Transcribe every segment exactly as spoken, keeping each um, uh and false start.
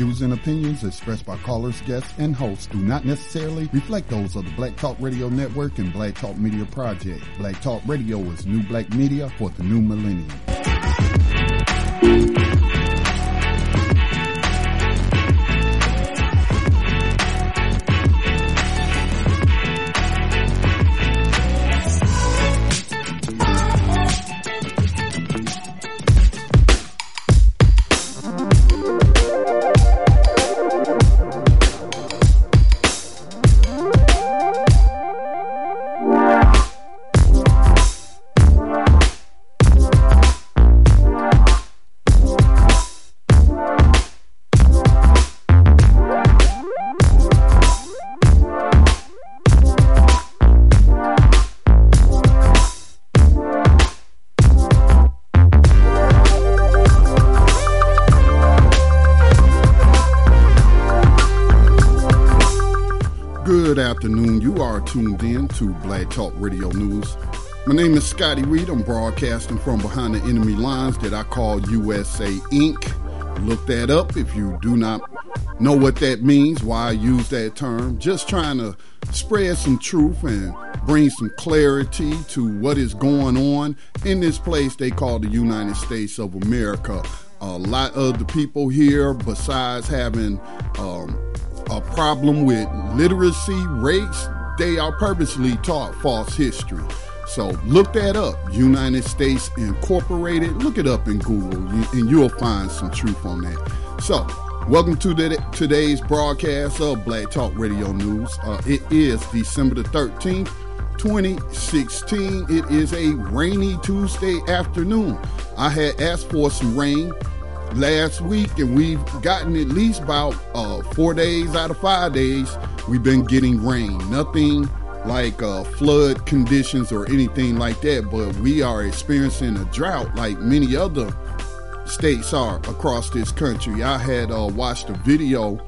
views and opinions expressed by callers, guests, and hosts do not necessarily reflect those of the Black Talk Radio Network and Black Talk Media Project. Black Talk Radio is new black media for the new millennium. Good afternoon. You are tuned in to Black Talk Radio News. My name is Scotty Reed. I'm broadcasting from behind the enemy lines that I call U S A Incorporated. Look that up if you do not know what that means, why I use that term. Just trying to spread some truth and bring some clarity to what is going on in this place they call the United States of America. A lot of the people here, besides having um, a problem with literacy rates, they are purposely taught false history. So look that up, United States Incorporated. Look it up in Google and you'll find some truth on that. So welcome to the, today's broadcast of Black Talk Radio News. Uh, it is December the thirteenth, twenty sixteen. It is a rainy Tuesday afternoon. I had asked for some rain last week, and we've gotten at least about uh, four days out of five days, we've been getting rain. Nothing like uh, flood conditions or anything like that, but we are experiencing a drought like many other states are across this country. I had uh, watched a video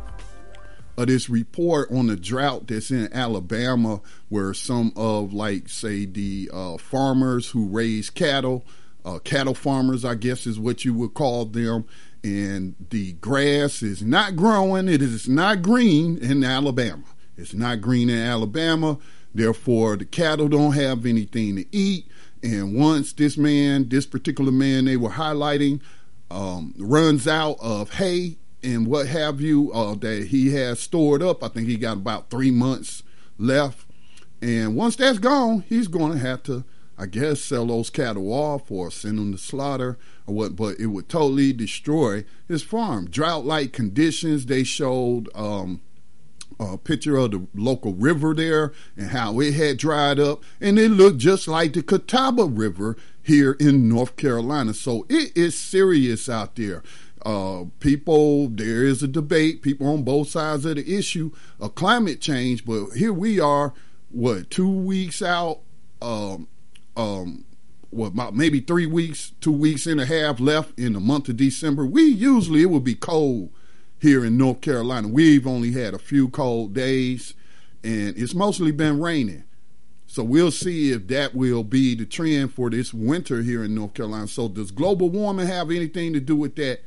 of this report on the drought that's in Alabama, where some of, like, say, the uh, farmers who raise cattle, Uh, cattle farmers, I guess is what you would call them, and the grass is not growing. It is not green in Alabama. It's not green in Alabama. Therefore, the cattle don't have anything to eat. And once this man, this particular man they were highlighting, um, runs out of hay and what have you uh, that he has stored up, I think he got about three months left. And once that's gone, he's going to have to, I guess, sell those cattle off or send them to slaughter or what, but it would totally destroy his farm. Drought-like conditions, they showed um, a picture of the local river there and how it had dried up, and it looked just like the Catawba River here in North Carolina. So it is serious out there. Uh, people, there is a debate, people on both sides of the issue of climate change, but here we are, what, two weeks out, um, Um, well, about maybe three weeks, two weeks and a half left in the month of December. We usually, it would be cold here in North Carolina. We've only had a few cold days, and it's mostly been raining. So we'll see if that will be the trend for this winter here in North Carolina. So does global warming have anything to do with that?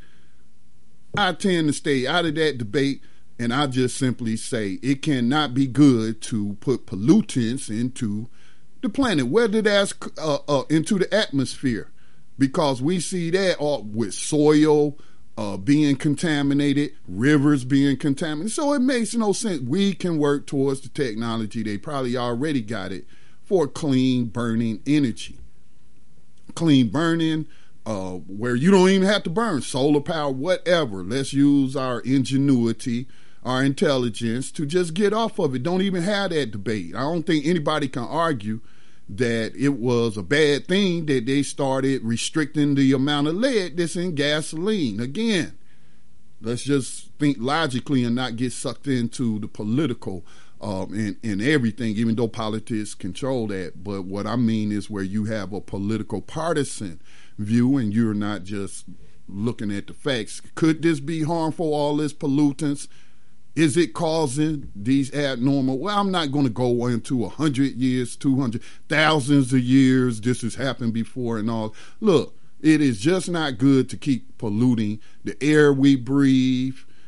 I tend to stay out of that debate, and I just simply say it cannot be good to put pollutants into the planet, whether that's uh, uh, into the atmosphere, because we see that all with soil uh, being contaminated, rivers being contaminated. So it makes no sense. We can work towards the technology. They probably already got it for clean burning energy. Clean burning, uh, where you don't even have to burn, solar power, whatever. Let's use our ingenuity, our intelligence to just get off of it. Don't even have that debate. I don't think anybody can argue that it was a bad thing that they started restricting the amount of lead that's in gasoline. Again, let's just think logically and not get sucked into the political um, and, and everything, even though politics control that. But what I mean is where you have a political partisan view and you're not just looking at the facts. Could this be harmful, all this pollutants? Is it causing these abnormal? Well, I'm not going to go into a hundred years, two hundred, thousands of years. This has happened before and all. Look, it is just not good to keep polluting the air we breathe,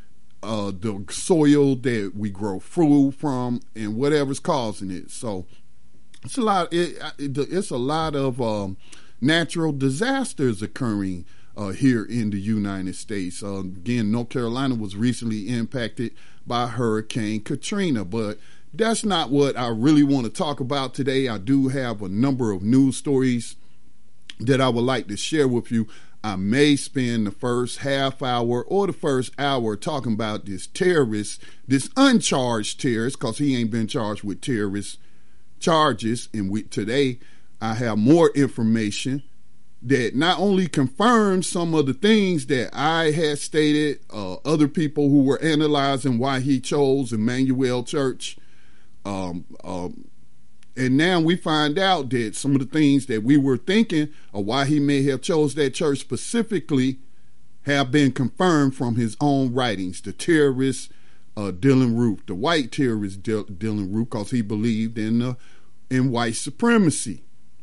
uh, the soil that we grow food from, and whatever's causing it. So it's a lot. It, it, it's a lot of um, natural disasters occurring uh, here in the United States. Uh, again, North Carolina was recently impacted by Hurricane Katrina, but that's not what I really want to talk about today. I do have a number of news stories that I would like to share with you. I may spend the first half hour or the first hour talking about this terrorist, this uncharged terrorist, because he ain't been charged with terrorist charges. And we, today I have more information that not only confirms some of the things that I had stated, uh, other people who were analyzing why he chose Emmanuel Church. Um, um, and now we find out that some of the things that we were thinking of why he may have chose that church specifically have been confirmed from his own writings. The terrorist uh, Dylann Roof, the white terrorist D- Dylann Roof, because he believed in uh, in white supremacy.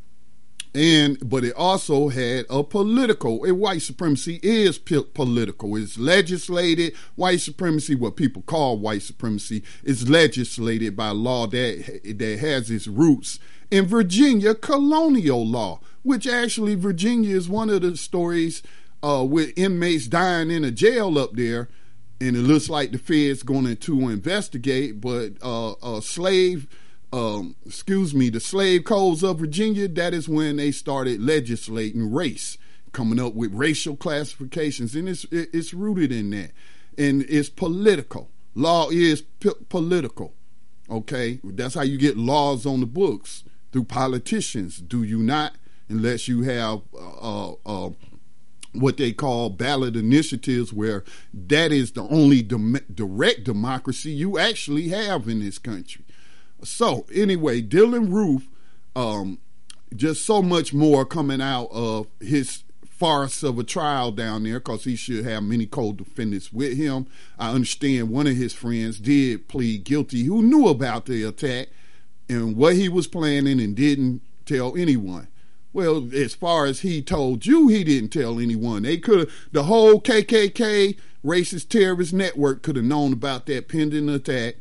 And but it also had a political, and white supremacy is p- political. It's legislated. White supremacy, what people call white supremacy, is legislated by law that that has its roots in Virginia colonial law, which actually Virginia is one of the stories uh, with inmates dying in a jail up there, and it looks like the Fed's going to investigate, but uh, a slave. Um, excuse me, the slave codes of Virginia, that is when they started legislating race, coming up with racial classifications, and it's it's rooted in that, and it's political. Law is p- political, okay? That's how you get laws on the books, through politicians, do you not? Unless you have uh, uh, what they call ballot initiatives, where that is the only dem- direct democracy you actually have in this country. So anyway, Dylann Roof, um, just so much more coming out of his farce of a trial down there, because he should have many co-defendants with him. I understand one of his friends did plead guilty, who knew about the attack and what he was planning and didn't tell anyone. Well, as far as he told you, he didn't tell anyone. They could have, the whole K K K racist terrorist network could have known about that pending attack.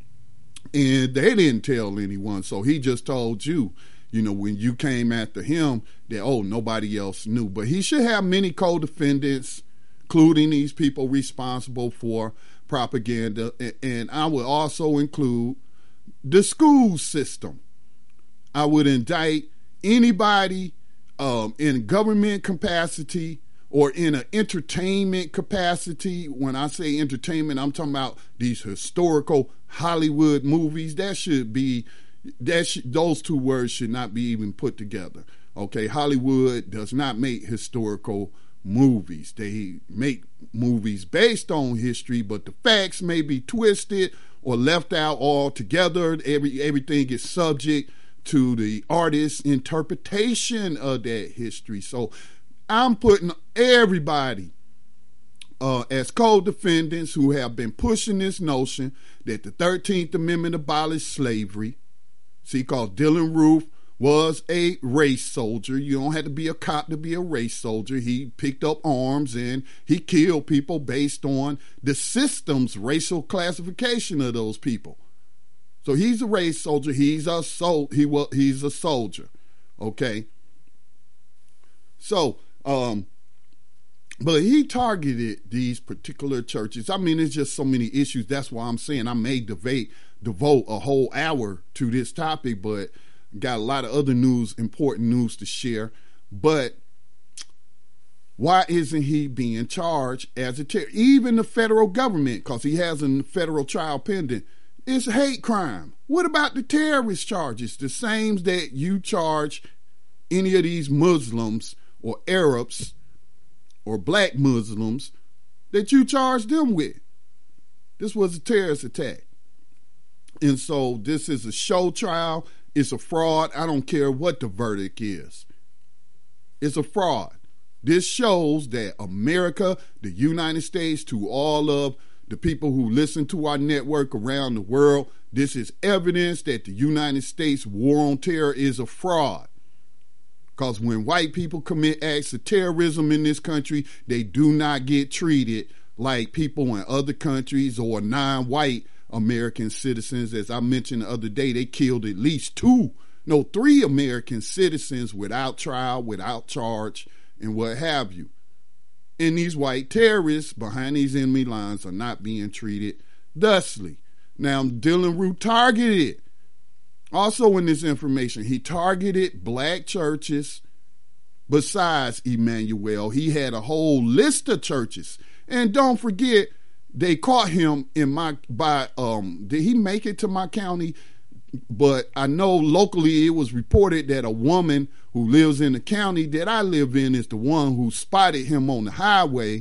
And they didn't tell anyone, so he just told you, you know, when you came after him, that, oh, nobody else knew. But he should have many co-defendants, including these people responsible for propaganda. And I would also include the school system. I would indict anybody um, in government capacity or in an entertainment capacity. When I say entertainment, I'm talking about these historical Hollywood movies. That should be, that sh- those two words should not be even put together. Okay, Hollywood does not make historical movies. They make movies based on history, but the facts may be twisted or left out altogether. Every everything is subject to the artist's interpretation of that history. So I'm putting everybody uh, as co-defendants who have been pushing this notion that the thirteenth Amendment abolished slavery. See, because Dylann Roof was a race soldier. You don't have to be a cop to be a race soldier. He picked up arms and he killed people based on the system's racial classification of those people. So he's a race soldier. He's a sol- he was he's a soldier. Okay. So, um, but he targeted these particular churches. I mean, it's just so many issues. That's why I'm saying I may debate, devote a whole hour to this topic, but got a lot of other news, important news to share. But why isn't he being charged as a terrorist? Even the federal government, because he has a federal trial pending, it's hate crime. What about the terrorist charges? The same that you charge any of these Muslims or Arabs or black Muslims that you charge them with. This was a terrorist attack. And so this is a show trial. It's a fraud. I don't care what the verdict is. It's a fraud. This shows that America, the United States, to all of the people who listen to our network around the world, this is evidence that the United States war on terror is a fraud. Because when white people commit acts of terrorism in this country, they do not get treated like people in other countries or non-white American citizens. As I mentioned the other day, they killed at least two, no, three American citizens without trial, without charge, and what have you. And these white terrorists behind these enemy lines are not being treated thusly. Now, Dylann Roof targeted, also in this information, he targeted black churches besides Emmanuel. He had a whole list of churches. And don't forget, they caught him in my, by, um, did he make it to my county? But I know locally it was reported that a woman who lives in the county that I live in is the one who spotted him on the highway,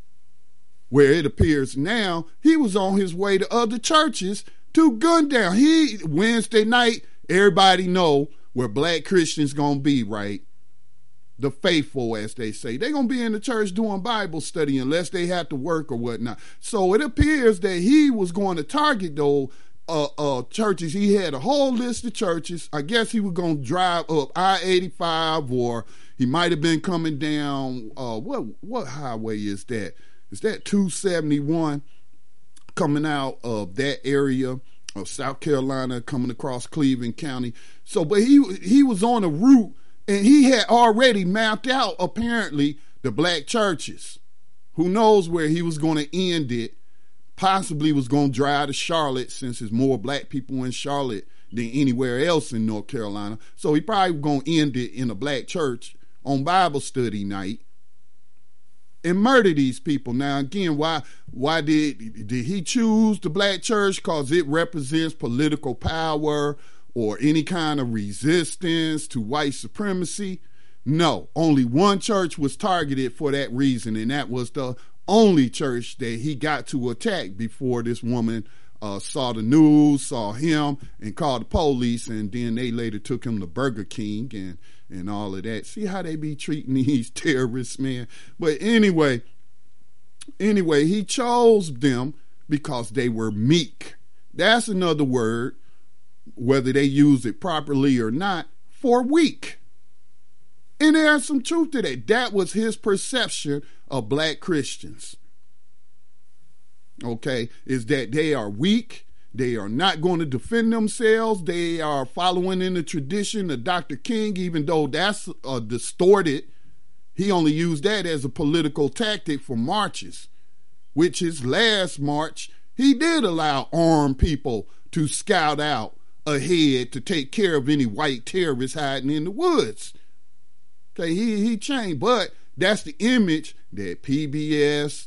where it appears now he was on his way to other churches to gun down. He, Wednesday night, everybody know where black Christians gonna be, right? The faithful, as they say. They're going to be in the church doing Bible study unless they have to work or whatnot. So it appears that he was going to target those uh, uh, churches. He had a whole list of churches. I guess he was going to drive up I eighty-five, or he might have been coming down, uh, what what highway is that? Is that two seventy-one coming out of that area of South Carolina, coming across Cleveland County? So, but he he was on a route, and he had already mapped out, apparently, the black churches. Who knows where he was going to end it? Possibly was going to drive to Charlotte, since there's more black people in Charlotte than anywhere else in North Carolina. So he probably was going to end it in a black church on Bible study night and murder these people. Now, again, why why did, did he choose the black church? Because it represents political power or any kind of resistance to white supremacy? No, only one church was targeted for that reason, and that was the only church that he got to attack before this woman uh, saw the news, saw him, and called the police, and then they later took him to Burger King and, and all of that. See how they be treating these terrorists, man? But anyway, anyway, he chose them because they were meek. That's another word, whether they use it properly or not, for weak. And there's some truth to that. That was his perception of black Christians. Okay, is that they are weak. They are not going to defend themselves. They are following in the tradition of Doctor King, even though that's uh, distorted. He only used that as a political tactic for marches, which his last march, he did allow armed people to scout out ahead to take care of any white terrorists hiding in the woods. Okay, he, he changed, but that's the image that P B S,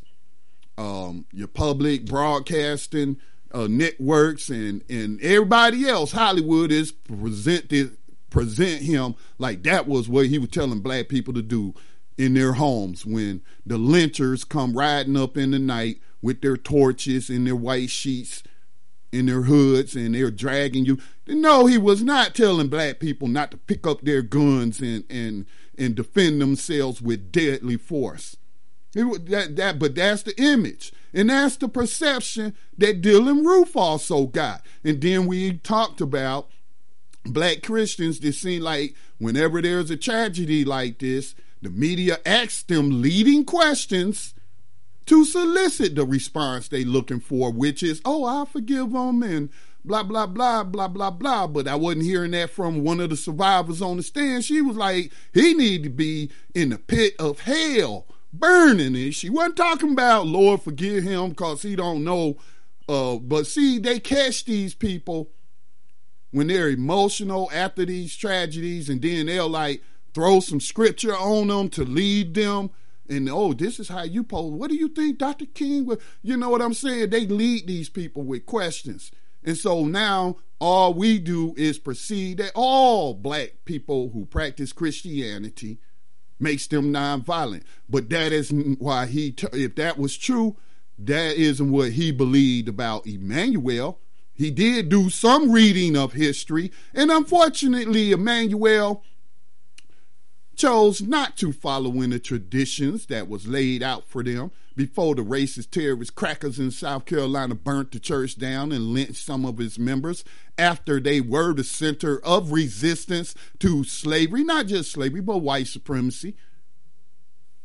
um, your public broadcasting uh, networks, and, and everybody else, Hollywood, is presented present him like that was what he was telling black people to do in their homes when the lynchers come riding up in the night with their torches and their white sheets in their hoods, and they're dragging you. No, he was not telling black people not to pick up their guns and and and defend themselves with deadly force. It, that, that, but that's the image, and that's the perception that Dylann Roof also got. And then we talked about black Christians that seem like whenever there's a tragedy like this, the media asks them leading questions to solicit the response they looking for, which is, oh, I forgive them and blah, blah, blah, blah, blah, blah. But I wasn't hearing that from one of the survivors on the stand. She was like, he need to be in the pit of hell, burning. And she wasn't talking about, Lord, forgive him because he don't know. Uh, but see, they catch these people when they're emotional after these tragedies, and then they'll like throw some scripture on them to lead them. And, oh, this is how you pose. What do you think, Doctor King? You know what I'm saying? They lead these people with questions. And so now all we do is proceed that all black people who practice Christianity makes them nonviolent. But that isn't why he, t- if that was true, that isn't what he believed about Emmanuel. He did do some reading of history. And unfortunately, Emmanuel chose not to follow in the traditions that was laid out for them before the racist terrorist crackers in South Carolina burnt the church down and lynched some of its members after they were the center of resistance to slavery, not just slavery, but white supremacy.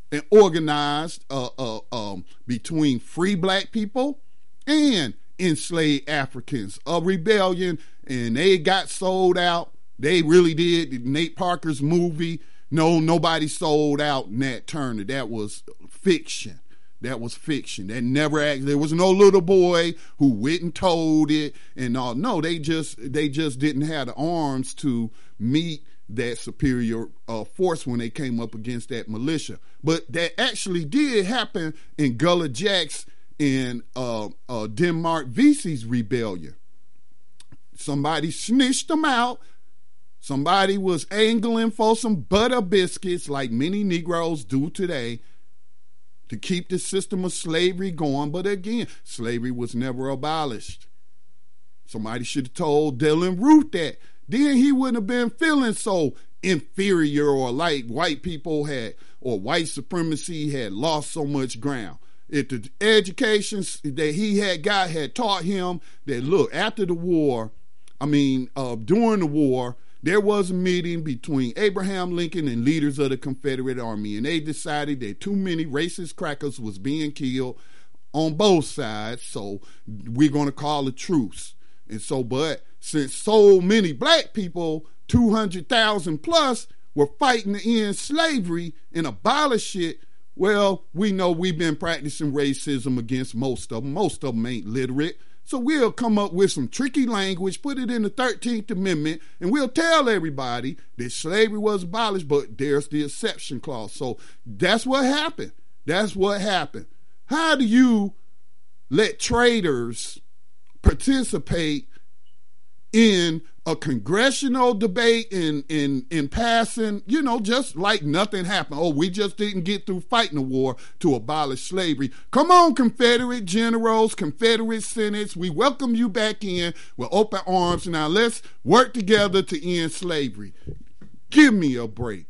and organized uh, uh, um, between free black people and enslaved Africans. A rebellion, and they got sold out. They really did. Nate Parker's movie, no, nobody sold out Nat Turner. That was fiction. That was fiction. That never actually, there was no little boy who went and told it and all. No, they just they just didn't have the arms to meet that superior uh, force when they came up against that militia. But that actually did happen in Gullah Jack's and uh, uh, Denmark Vesey's rebellion. Somebody snitched them out. Somebody was angling for some butter biscuits like many Negroes do today to keep the system of slavery going. But again, slavery was never abolished. Somebody should have told Dylan Root that. Then he wouldn't have been feeling so inferior, or like white people had, or white supremacy had lost so much ground. If the education that he had got had taught him that, look, after the war, I mean, uh, during the war, there was a meeting between Abraham Lincoln and leaders of the Confederate Army, and they decided that too many racist crackers was being killed on both sides, so we're going to call a truce. And so, but since so many black people, two hundred thousand plus, were fighting to end slavery and abolish it, well, we know we've been practicing racism against most of them. Most of them ain't literate. So we'll come up with some tricky language, put it in the thirteenth Amendment, and we'll tell everybody that slavery was abolished, but there's the exception clause. So that's what happened. That's what happened. How do you let traitors participate in a congressional debate in, in, in passing, you know, just like nothing happened? Oh, we just didn't get through fighting the war to abolish slavery. Come on, Confederate generals, Confederate senates, we welcome you back in with open arms. Now let's work together to end slavery. Give me a break.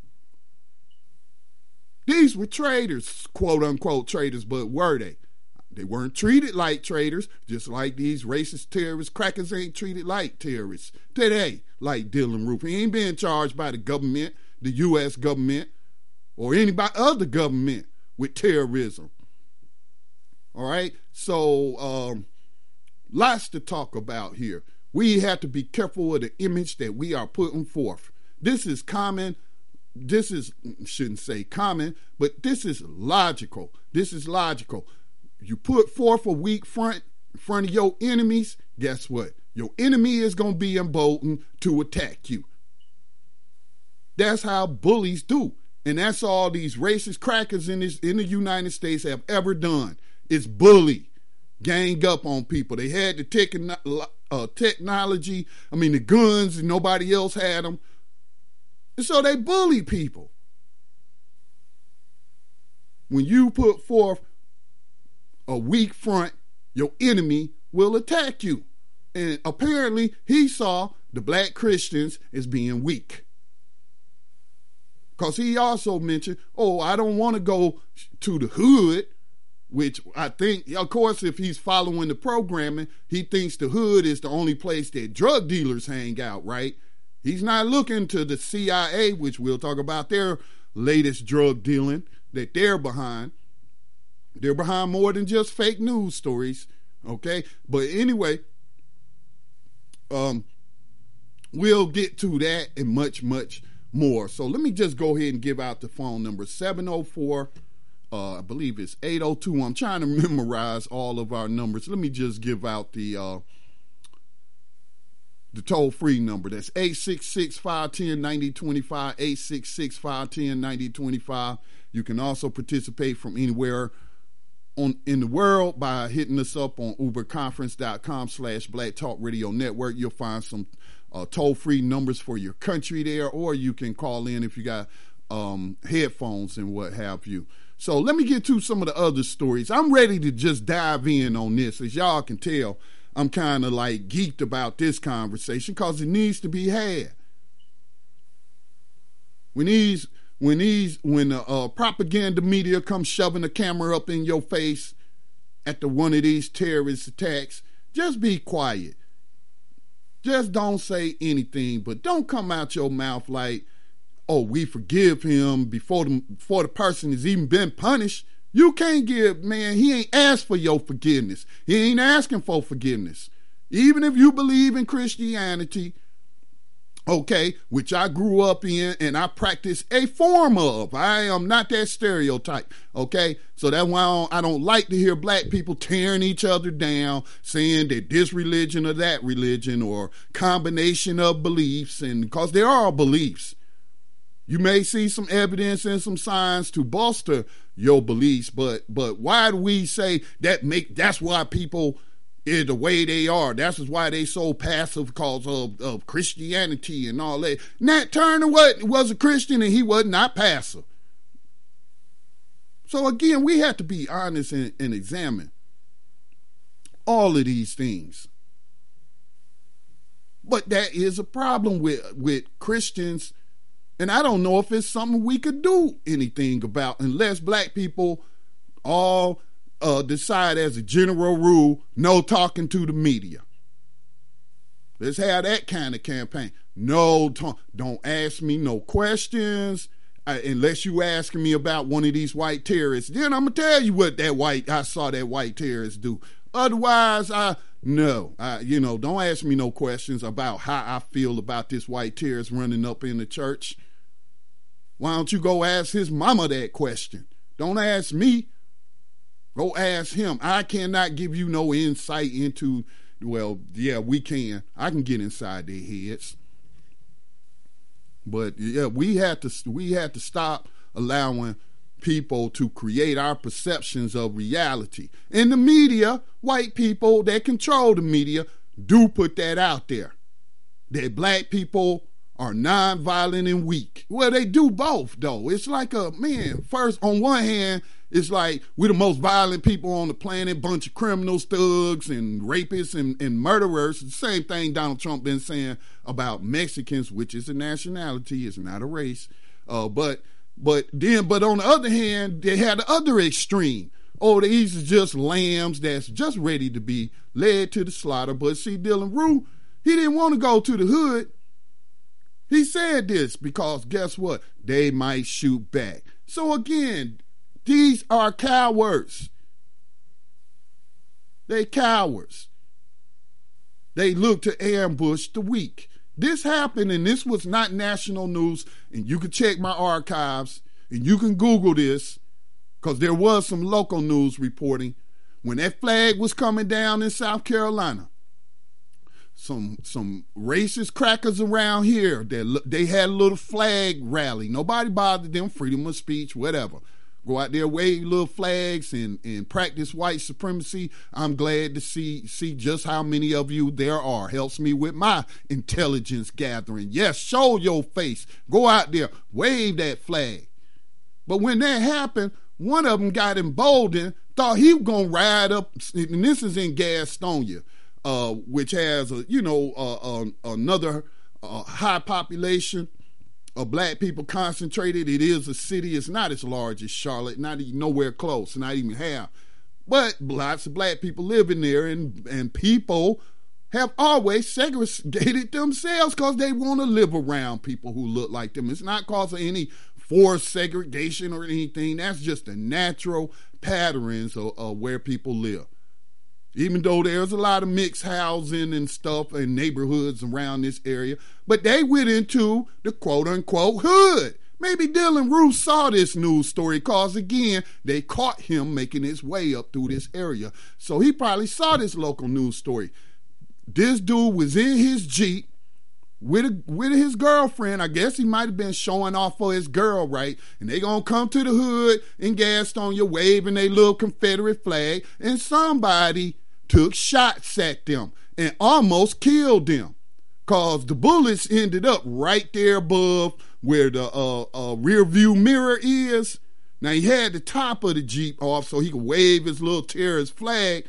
These were traitors, quote unquote traitors, but were they? They weren't treated like traitors, just like these racist terrorist crackers ain't treated like terrorists today, like Dylan Roof. He ain't being charged by the government, the U S government, or anybody other government with terrorism. All right? So, um, lots to talk about here. We have to be careful of the image that we are putting forth. This is common. This is, shouldn't say common, but this is logical. This is logical. You put forth a weak front in front of your enemies, guess what? Your enemy is going to be emboldened to attack you. That's how bullies do. And that's all these racist crackers in, this, in the United States have ever done. It's bully, gang up on people. They had the tech, uh, technology, I mean the guns, and nobody else had them. And so they bully people. When you put forth a weak front, your enemy will attack you. And apparently he saw the black Christians as being weak. Because he also mentioned, oh, I don't want to go to the hood, which I think, of course, if he's following the programming, he thinks the hood is the only place that drug dealers hang out, right? He's not looking to the C I A, which we'll talk about their latest drug dealing that they're behind. They're behind more than just fake news stories, okay? But anyway, um, we'll get to that and much, much more. So let me just go ahead and give out the phone number, seven oh four, uh, I believe it's eight oh two. I'm trying to memorize all of our numbers. Let me just give out the uh, the toll-free number. That's eight six six, five one zero, nine zero two five, eight six six, five one zero, nine zero two five. You can also participate from anywhere on in the world by hitting us up on uberconference.com slash Black Talk Radio Network. You'll find some uh, toll-free numbers for your country there, or you can call in if you got um, headphones and what have you. So let me get to some of the other stories. I'm ready to just dive in on this. As y'all can tell, I'm kind of like geeked about this conversation because it needs to be had. When these When these, when the uh, propaganda media comes shoving the camera up in your face at the one of these terrorist attacks, just be quiet. Just don't say anything, but don't come out your mouth like, oh, we forgive him before the, before the person has even been punished. You can't give, man, he ain't asked for your forgiveness. He ain't asking for forgiveness. Even if you believe in Christianity, okay, which I grew up in and I practice a form of. I am not that stereotype, okay? So that's why I don't, I don't like to hear black people tearing each other down, saying that this religion or that religion or combination of beliefs, and because there are beliefs. You may see some evidence and some signs to bolster your beliefs, but but why do we say that make that's why people is the way they are? That's why they so passive because of, of Christianity and all that. Nat Turner was, was a Christian and he was not passive. So again, we have to be honest and, and examine all of these things. But that is a problem with, with Christians. And I don't know if it's something we could do anything about unless black people all uh, decide as a general rule, no talking to the media. Let's have that kind of campaign. No, talk, don't ask me no questions uh, unless you asking me about one of these white terrorists. Then I'm going to tell you what that white, I saw that white terrorist do. Otherwise, I, no, I, you know, don't ask me no questions about how I feel about this white terrorist running up in the church. Why don't you go ask his mama that question? Don't ask me. Go ask him. I cannot give you no insight into, well, yeah, we can. I can get inside their heads. But yeah, we had to we had to stop allowing people to create our perceptions of reality. In the media, white people that control the media do put that out there. That black people are nonviolent and weak. Well, they do both, though. It's like a, man, first, on one hand, it's like we're the most violent people on the planet, bunch of criminals, thugs, and rapists and, and murderers. The same thing Donald Trump been saying about Mexicans, which is a nationality, it's not a race. Uh, but but then, but on the other hand, they had the other extreme. Oh, these are just lambs that's just ready to be led to the slaughter. But see, Dylan Rue, he didn't want to go to the hood. He said this because guess what? They might shoot back. So again, these are cowards. They cowards. They look to ambush the weak. This happened, and this was not national news, and you can check my archives, and you can Google this, because there was some local news reporting. When that flag was coming down in South Carolina, Some some racist crackers around here, that they had a little flag rally. Nobody bothered them, freedom of speech, whatever. Go out there, wave little flags and, and practice white supremacy. I'm glad to see see just how many of you there are. Helps me with my intelligence gathering. Yes, show your face. Go out there, wave that flag. But when that happened, one of them got emboldened, thought he was going to ride up, and this is in Gastonia, Uh, which has a you know uh, uh, another uh, high population of black people concentrated. It is a city. It's not as large as Charlotte, not even nowhere close, not even half. But lots of black people live in there, and and people have always segregated themselves because they want to live around people who look like them. It's not because of any forced segregation or anything. That's just the natural patterns of, of where people live. Even though there's a lot of mixed housing and stuff and neighborhoods around this area, but they went into the quote-unquote hood. Maybe Dylan Rue saw this news story because, again, they caught him making his way up through this area. So he probably saw this local news story. This dude was in his Jeep with a, with his girlfriend. I guess he might have been showing off for his girl, right? And they gonna come to the hood in Gastonia waving their little Confederate flag, and somebody took shots at them and almost killed them, cause the bullets ended up right there above where the uh, uh, rear view mirror is. Now he had the top of the Jeep off so he could wave his little terrorist flag,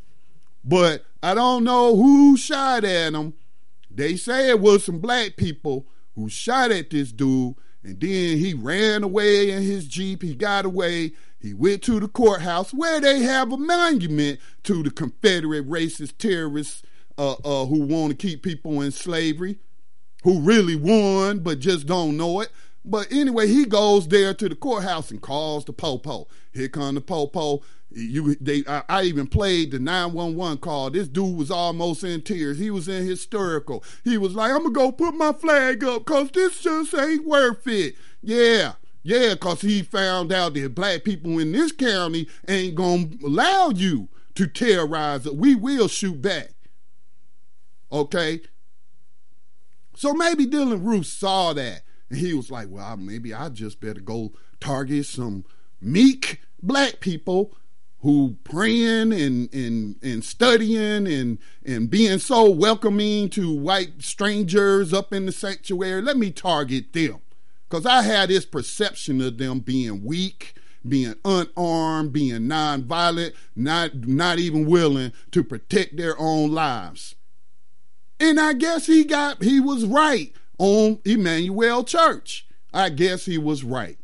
but I don't know who shot at him. They say it was some black people who shot at this dude, and then he ran away in his Jeep. He got away. He went to the courthouse where they have a monument to the Confederate racist terrorists uh, uh, who want to keep people in slavery, who really won but just don't know it. But anyway, he goes there to the courthouse and calls the popo. Here come the popo. You, they, I, I even played the nine one one call. This dude was almost in tears. He was in hysterical. He was like, I'm going to go put my flag up because this just ain't worth it. Yeah, yeah, because he found out that black people in this county ain't going to allow you to terrorize it. We will shoot back. Okay? So maybe Dylann Roof saw that. And he was like, well, maybe I just better go target some meek black people who praying and and and studying and and being so welcoming to white strangers up in the sanctuary. Let me target them. Because I had this perception of them being weak, being unarmed, being nonviolent, not, not even willing to protect their own lives. And I guess he got he was right on Emmanuel Church. I guess he was right.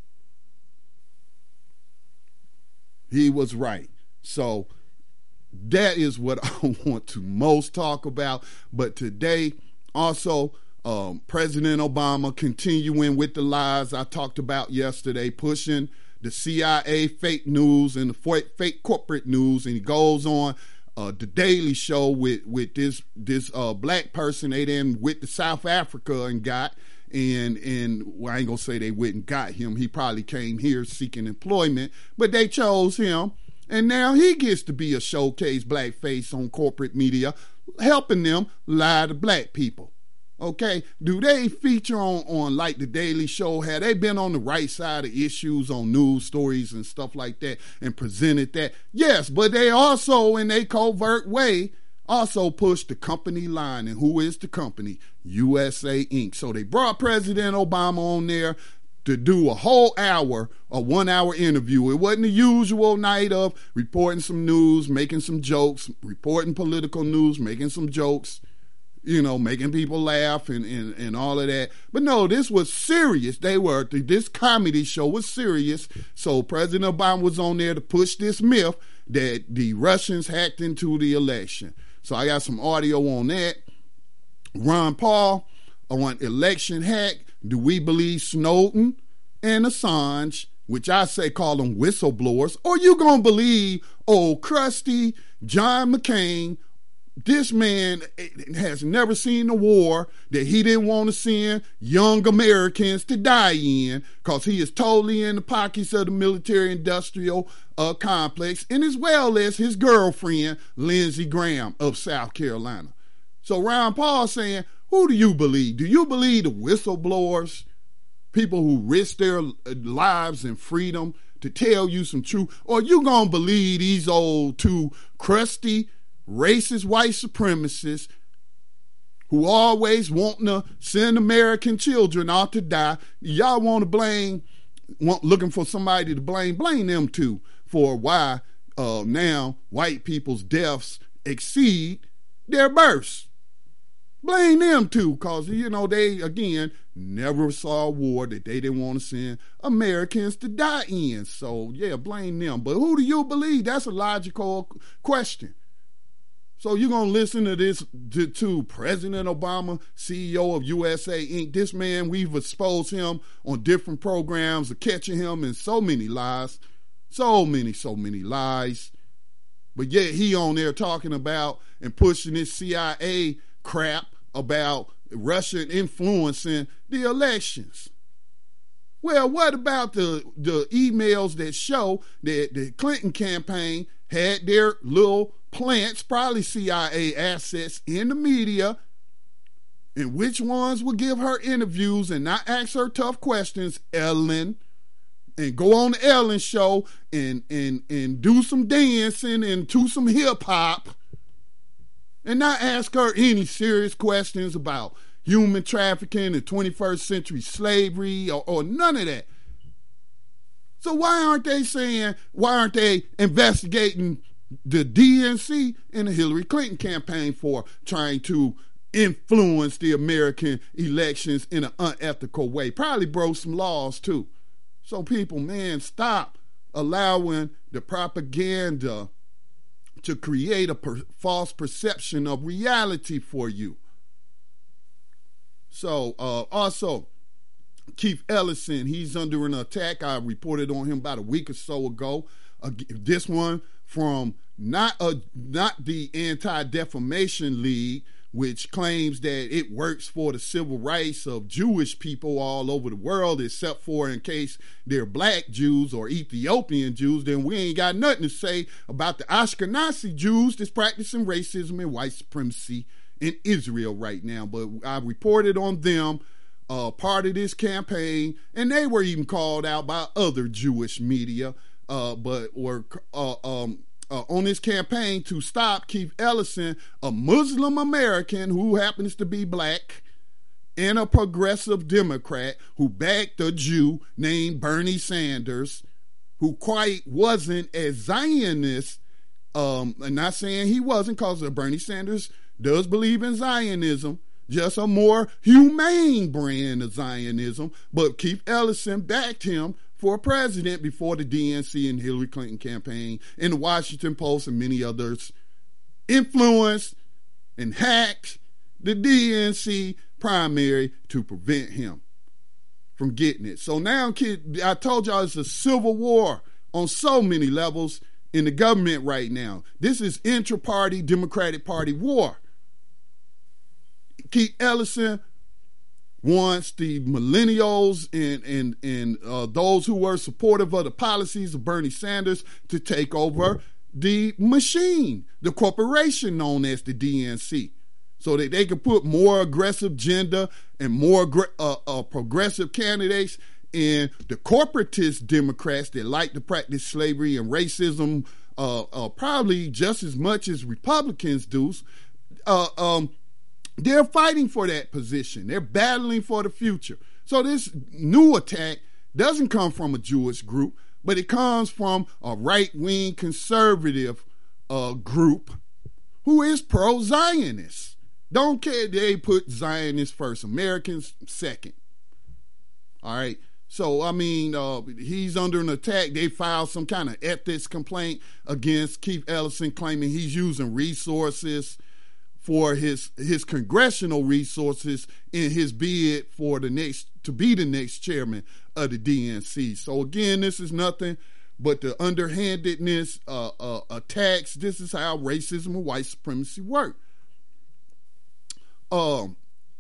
He was right. So that is what I want to most talk about. But today, also, um, President Obama continuing with the lies I talked about yesterday, pushing the C I A fake news and the fake corporate news. And he goes on uh, the Daily Show with, with this, this uh, black person they then went to South Africa and got. And and well, I ain't gonna say they went and got him. He probably came here seeking employment, but they chose him. And now he gets to be a showcase black face on corporate media, helping them lie to black people. Okay? Do they feature on, on like the Daily Show? Have they been on the right side of issues on news stories and stuff like that and presented that? Yes, but they also, in a covert way, also pushed the company line. And who is the company? U S A Incorporated. So they brought President Obama on there to do a whole hour, a one-hour interview. It wasn't the usual night of reporting some news, making some jokes, reporting political news, making some jokes, you know, making people laugh and, and, and all of that. But no, this was serious. They were, this comedy show was serious. So President Obama was on there to push this myth that the Russians hacked into the election. So I got some audio on that. Ron Paul on election hack. Do we believe Snowden and Assange, which I say call them whistleblowers, or you gonna believe old crusty John McCain? This man has never seen a war that he didn't want to send young Americans to die in because he is totally in the pockets of the military-industrial uh, complex, and as well as his girlfriend, Lindsey Graham of South Carolina. So Ron Paul saying, who do you believe? Do you believe the whistleblowers, people who risk their lives and freedom to tell you some truth? Or you going to believe these old two crusty, racist white supremacists who always want to send American children out to die? Y'all want to blame, want, looking for somebody to blame, blame them too for why uh, now white people's deaths exceed their births. Blame them too, because, you know, they, again, never saw a war that they didn't want to send Americans to die in. So, yeah, blame them. But who do you believe? That's a logical question. So you're going to listen to this, to, to President Obama, C E O of U S A Incorporated. This man, we've exposed him on different programs of catching him in so many lies. So many, so many lies. But yet he on there talking about and pushing this C I A crap about Russia influencing the elections. Well, what about the, the emails that show that the Clinton campaign had their little plants, probably C I A assets, in the media, and which ones would give her interviews and not ask her tough questions? Ellen. And go on the Ellen show and, and, and do some dancing and do some hip hop and not ask her any serious questions about human trafficking and twenty-first century slavery or, or none of that. So why aren't they saying, why aren't they investigating the D N C and the Hillary Clinton campaign for trying to influence the American elections in an unethical way? Probably broke some laws too. So people, man, stop allowing the propaganda to create a per- false perception of reality for you. So uh, also, Keith Ellison, he's under an attack. I reported on him about a week or so ago. Uh, this one from not a, not the Anti-Defamation League, which claims that it works for the civil rights of Jewish people all over the world, except for in case they're black Jews or Ethiopian Jews. Then we ain't got nothing to say about the Ashkenazi Jews that's practicing racism and white supremacy in Israel right now. But I reported on them, uh, part of this campaign, and they were even called out by other Jewish media, uh, but were uh, um, Uh, on this campaign to stop Keith Ellison, a Muslim American who happens to be black and a progressive Democrat who backed a Jew named Bernie Sanders, who quite wasn't as Zionist. Um, I'm not saying he wasn't, because Bernie Sanders does believe in Zionism, just a more humane brand of Zionism. But Keith Ellison backed him for president before the D N C and Hillary Clinton campaign, and the Washington Post and many others influenced and hacked the D N C primary to prevent him from getting it. So now, kid, I told y'all it's a civil war on so many levels in the government right now. This is intra-party Democratic Party war. Keith Ellison wants the millennials and and and uh, those who were supportive of the policies of Bernie Sanders to take over the machine, the corporation known as the D N C, so that they could put more aggressive agenda and more uh, uh, progressive candidates, and the corporatist Democrats that like to practice slavery and racism uh, uh, probably just as much as Republicans do. Uh, um, They're fighting for that position. They're battling for the future. So this new attack doesn't come from a Jewish group, but it comes from a right-wing conservative uh, group who is pro-Zionist. Don't care, they put Zionists first, Americans second. All right. So, I mean, uh, he's under an attack. They filed some kind of ethics complaint against Keith Ellison, claiming he's using resources for his his congressional resources in his bid for the next to be the next chairman of the D N C. So again, this is nothing but the underhandedness uh, uh, attacks. This is how racism and white supremacy work. Um,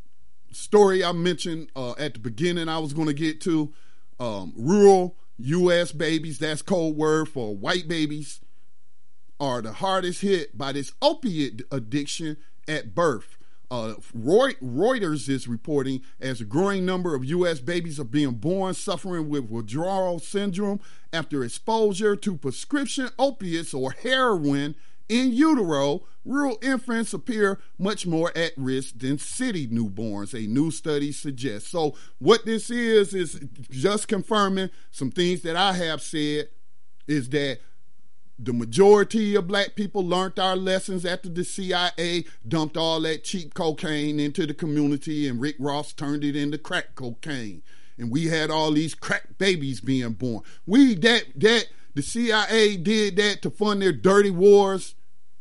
story I mentioned uh, at the beginning, I was going to get to um, rural U S babies. That's code word for white babies are the hardest hit by this opiate addiction at birth. Uh, Reuters is reporting as a growing number of U S babies are being born suffering with withdrawal syndrome after exposure to prescription opiates or heroin in utero. Rural infants appear much more at risk than city newborns, a new study suggests. So what this is, is just confirming some things that I have said, is that the majority of black people learned our lessons after the C I A dumped all that cheap cocaine into the community, and Rick Ross turned it into crack cocaine. And we had all these crack babies being born. We, that, that, the C I A did that to fund their dirty wars,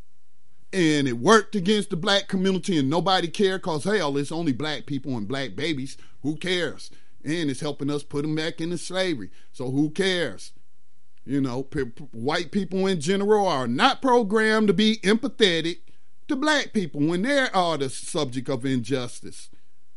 and it worked against the black community, and nobody cared, because hell, it's only black people and black babies. Who cares? And it's helping us put them back into slavery. So who cares? You know, p- p- white people in general are not programmed to be empathetic to black people when they are the subject of injustice.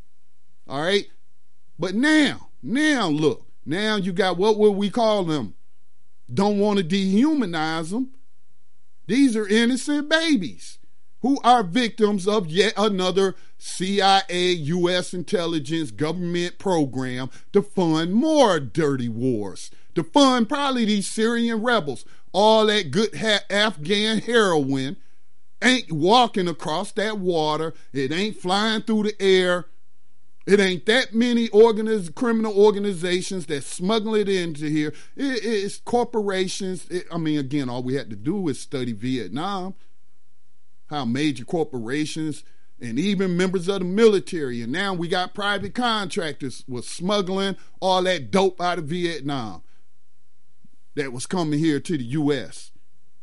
All right? But now, now look, now you got, what would we call them? Don't want to dehumanize them. These are innocent babies who are victims of yet another C I A, U S intelligence government program to fund more dirty wars, to fund probably these Syrian rebels. All that good ha- Afghan heroin ain't walking across that water. It ain't flying through the air. It ain't that many organiz- criminal organizations that smuggle it into here. It, it's corporations. It, I mean, again, all we had to do is study Vietnam, how major corporations and even members of the military, and now we got private contractors was smuggling all that dope out of Vietnam that was coming here to the U S.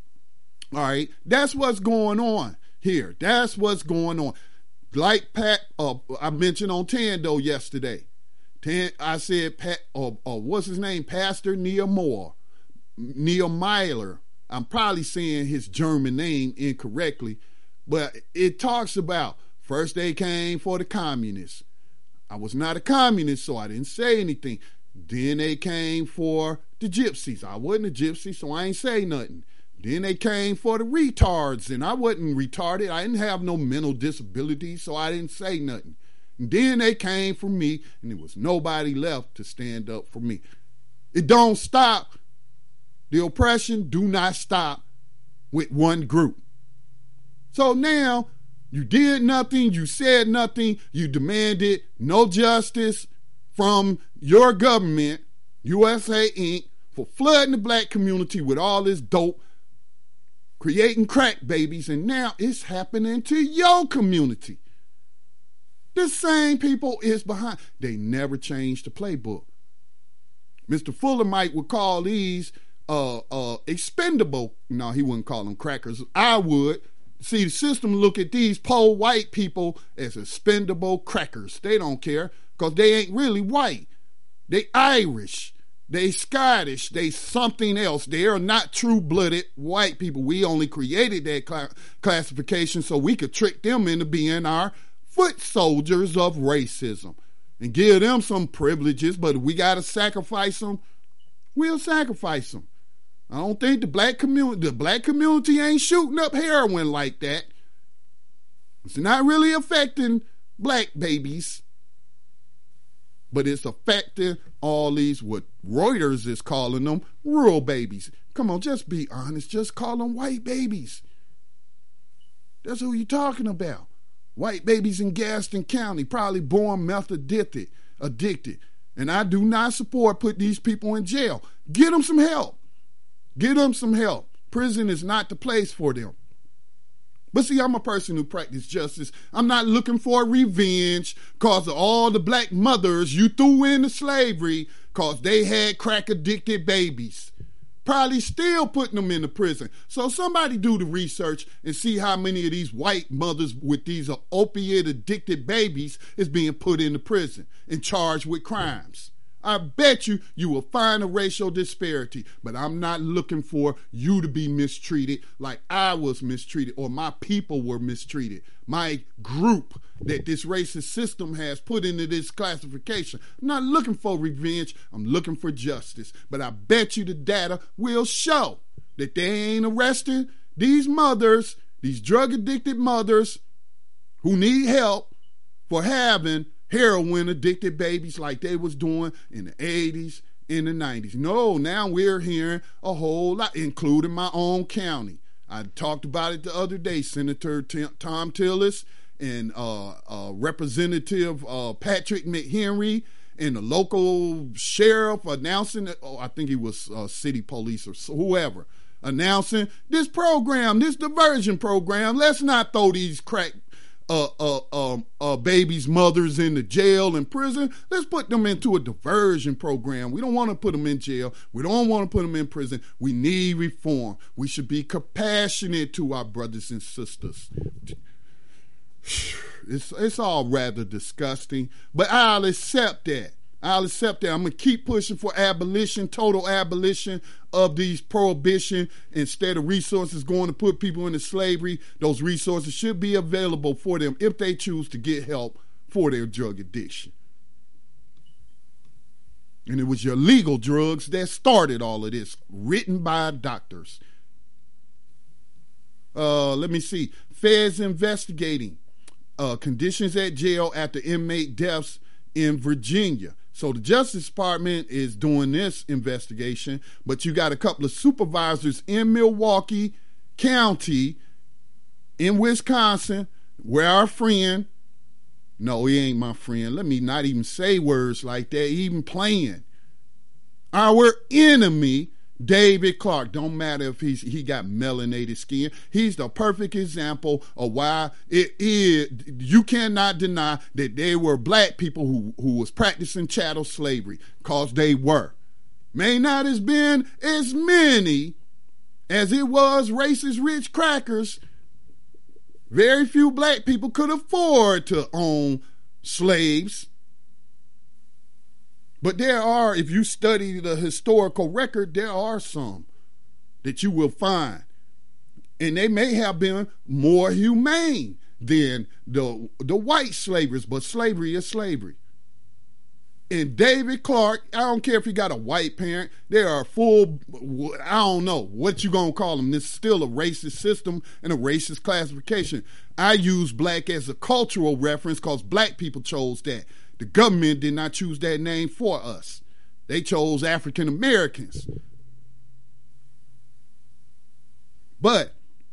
All right, that's what's going on here. That's what's going on. Like Pat, uh, I mentioned on Tando yesterday, Ten, I said, Pat, or, or what's his name? Pastor Neil Moore, Neil Myler. I'm probably saying his German name incorrectly, but it talks about first they came for the communists. I was not a communist, so I didn't say anything. Then they came for the gypsies. I wasn't a gypsy, so I ain't say nothing. Then they came for the retards, and I wasn't retarded. I didn't have no mental disability, so I didn't say nothing. And then they came for me, and there was nobody left to stand up for me. It don't stop. The oppression do not stop with one group. So now, you did nothing, you said nothing, you demanded no justice from your government, U S A Incorporated, for flooding the black community with all this dope, creating crack babies, and now it's happening to your community. The same people is behind. They never changed the playbook. Mister Fullermite would call these uh, uh, expendable. No, he wouldn't call them crackers. I would. See, the system look at these poor white people as expendable crackers. They don't care because they ain't really white. They Irish. They Scottish. They something else. They are not true-blooded white people. We only created that cl- classification so we could trick them into being our foot soldiers of racism and give them some privileges, but if we got to sacrifice them, we'll sacrifice them. I don't think the black community, the black community ain't shooting up heroin like that. It's not really affecting black babies, but it's affecting all these, what Reuters is calling them, rural babies. Come on, just be honest. Just call them white babies. That's who you're talking about. White babies in Gaston County, probably born meth addicted, addicted. And I do not support putting these people in jail. Get them some help. Get them some help. Prison is not the place for them. But see, I'm a person who practices justice. I'm not looking for revenge because of all the black mothers you threw into slavery because they had crack-addicted babies. Probably still putting them in the prison. So somebody do the research and see how many of these white mothers with these opiate-addicted babies is being put into prison and charged with crimes. I bet you you will find a racial disparity, but I'm not looking for you to be mistreated like I was mistreated or my people were mistreated. My group that this racist system has put into this classification. I'm not looking for revenge. I'm looking for justice. But I bet you the data will show that they ain't arresting these mothers, these drug-addicted mothers who need help for having heroin addicted babies like they was doing in the eighties, in the nineties. No, now we're hearing a whole lot, including my own county. I talked about it the other day. Senator T- Tom Tillis and uh, uh, Representative uh, Patrick McHenry and the local sheriff announcing that, oh, I think he was uh, city police or whoever, announcing this program, this diversion program. Let's not throw these crack Uh, uh, um, uh, babies' mothers in the jail and prison. Let's put them into a diversion program. We don't want to put them in jail. We don't want to put them in prison. We need reform. We should be compassionate to our brothers and sisters. It's, it's all rather disgusting, but I'll accept that. I'll accept that. I'm going to keep pushing for abolition, total abolition of these prohibition. Instead of resources going to put people into slavery, those resources should be available for them if they choose to get help for their drug addiction. And it was your legal drugs that started all of this, written by doctors. Uh, let me see. Feds investigating uh, conditions at jail after inmate deaths in Virginia. So the Justice Department is doing this investigation, but you got a couple of supervisors in Milwaukee County in Wisconsin where our friend, no, he ain't my friend. Let me not even say words like that, even playing. Our enemy, David Clark, don't matter if he's he got melanated skin. He's the perfect example of why it is. You cannot deny that there were black people who, who was practicing chattel slavery, because they were. May not have been as many as it was racist rich crackers. Very few black people could afford to own slaves. But there are, if you study the historical record, there are some that you will find. And they may have been more humane than the, the white slavers, but slavery is slavery. And David Clark, I don't care if he got a white parent, they are full, I don't know what you gonna call them. This is still a racist system and a racist classification. I use black as a cultural reference because black people chose that. The government did not choose that name for us. They chose African Americans. But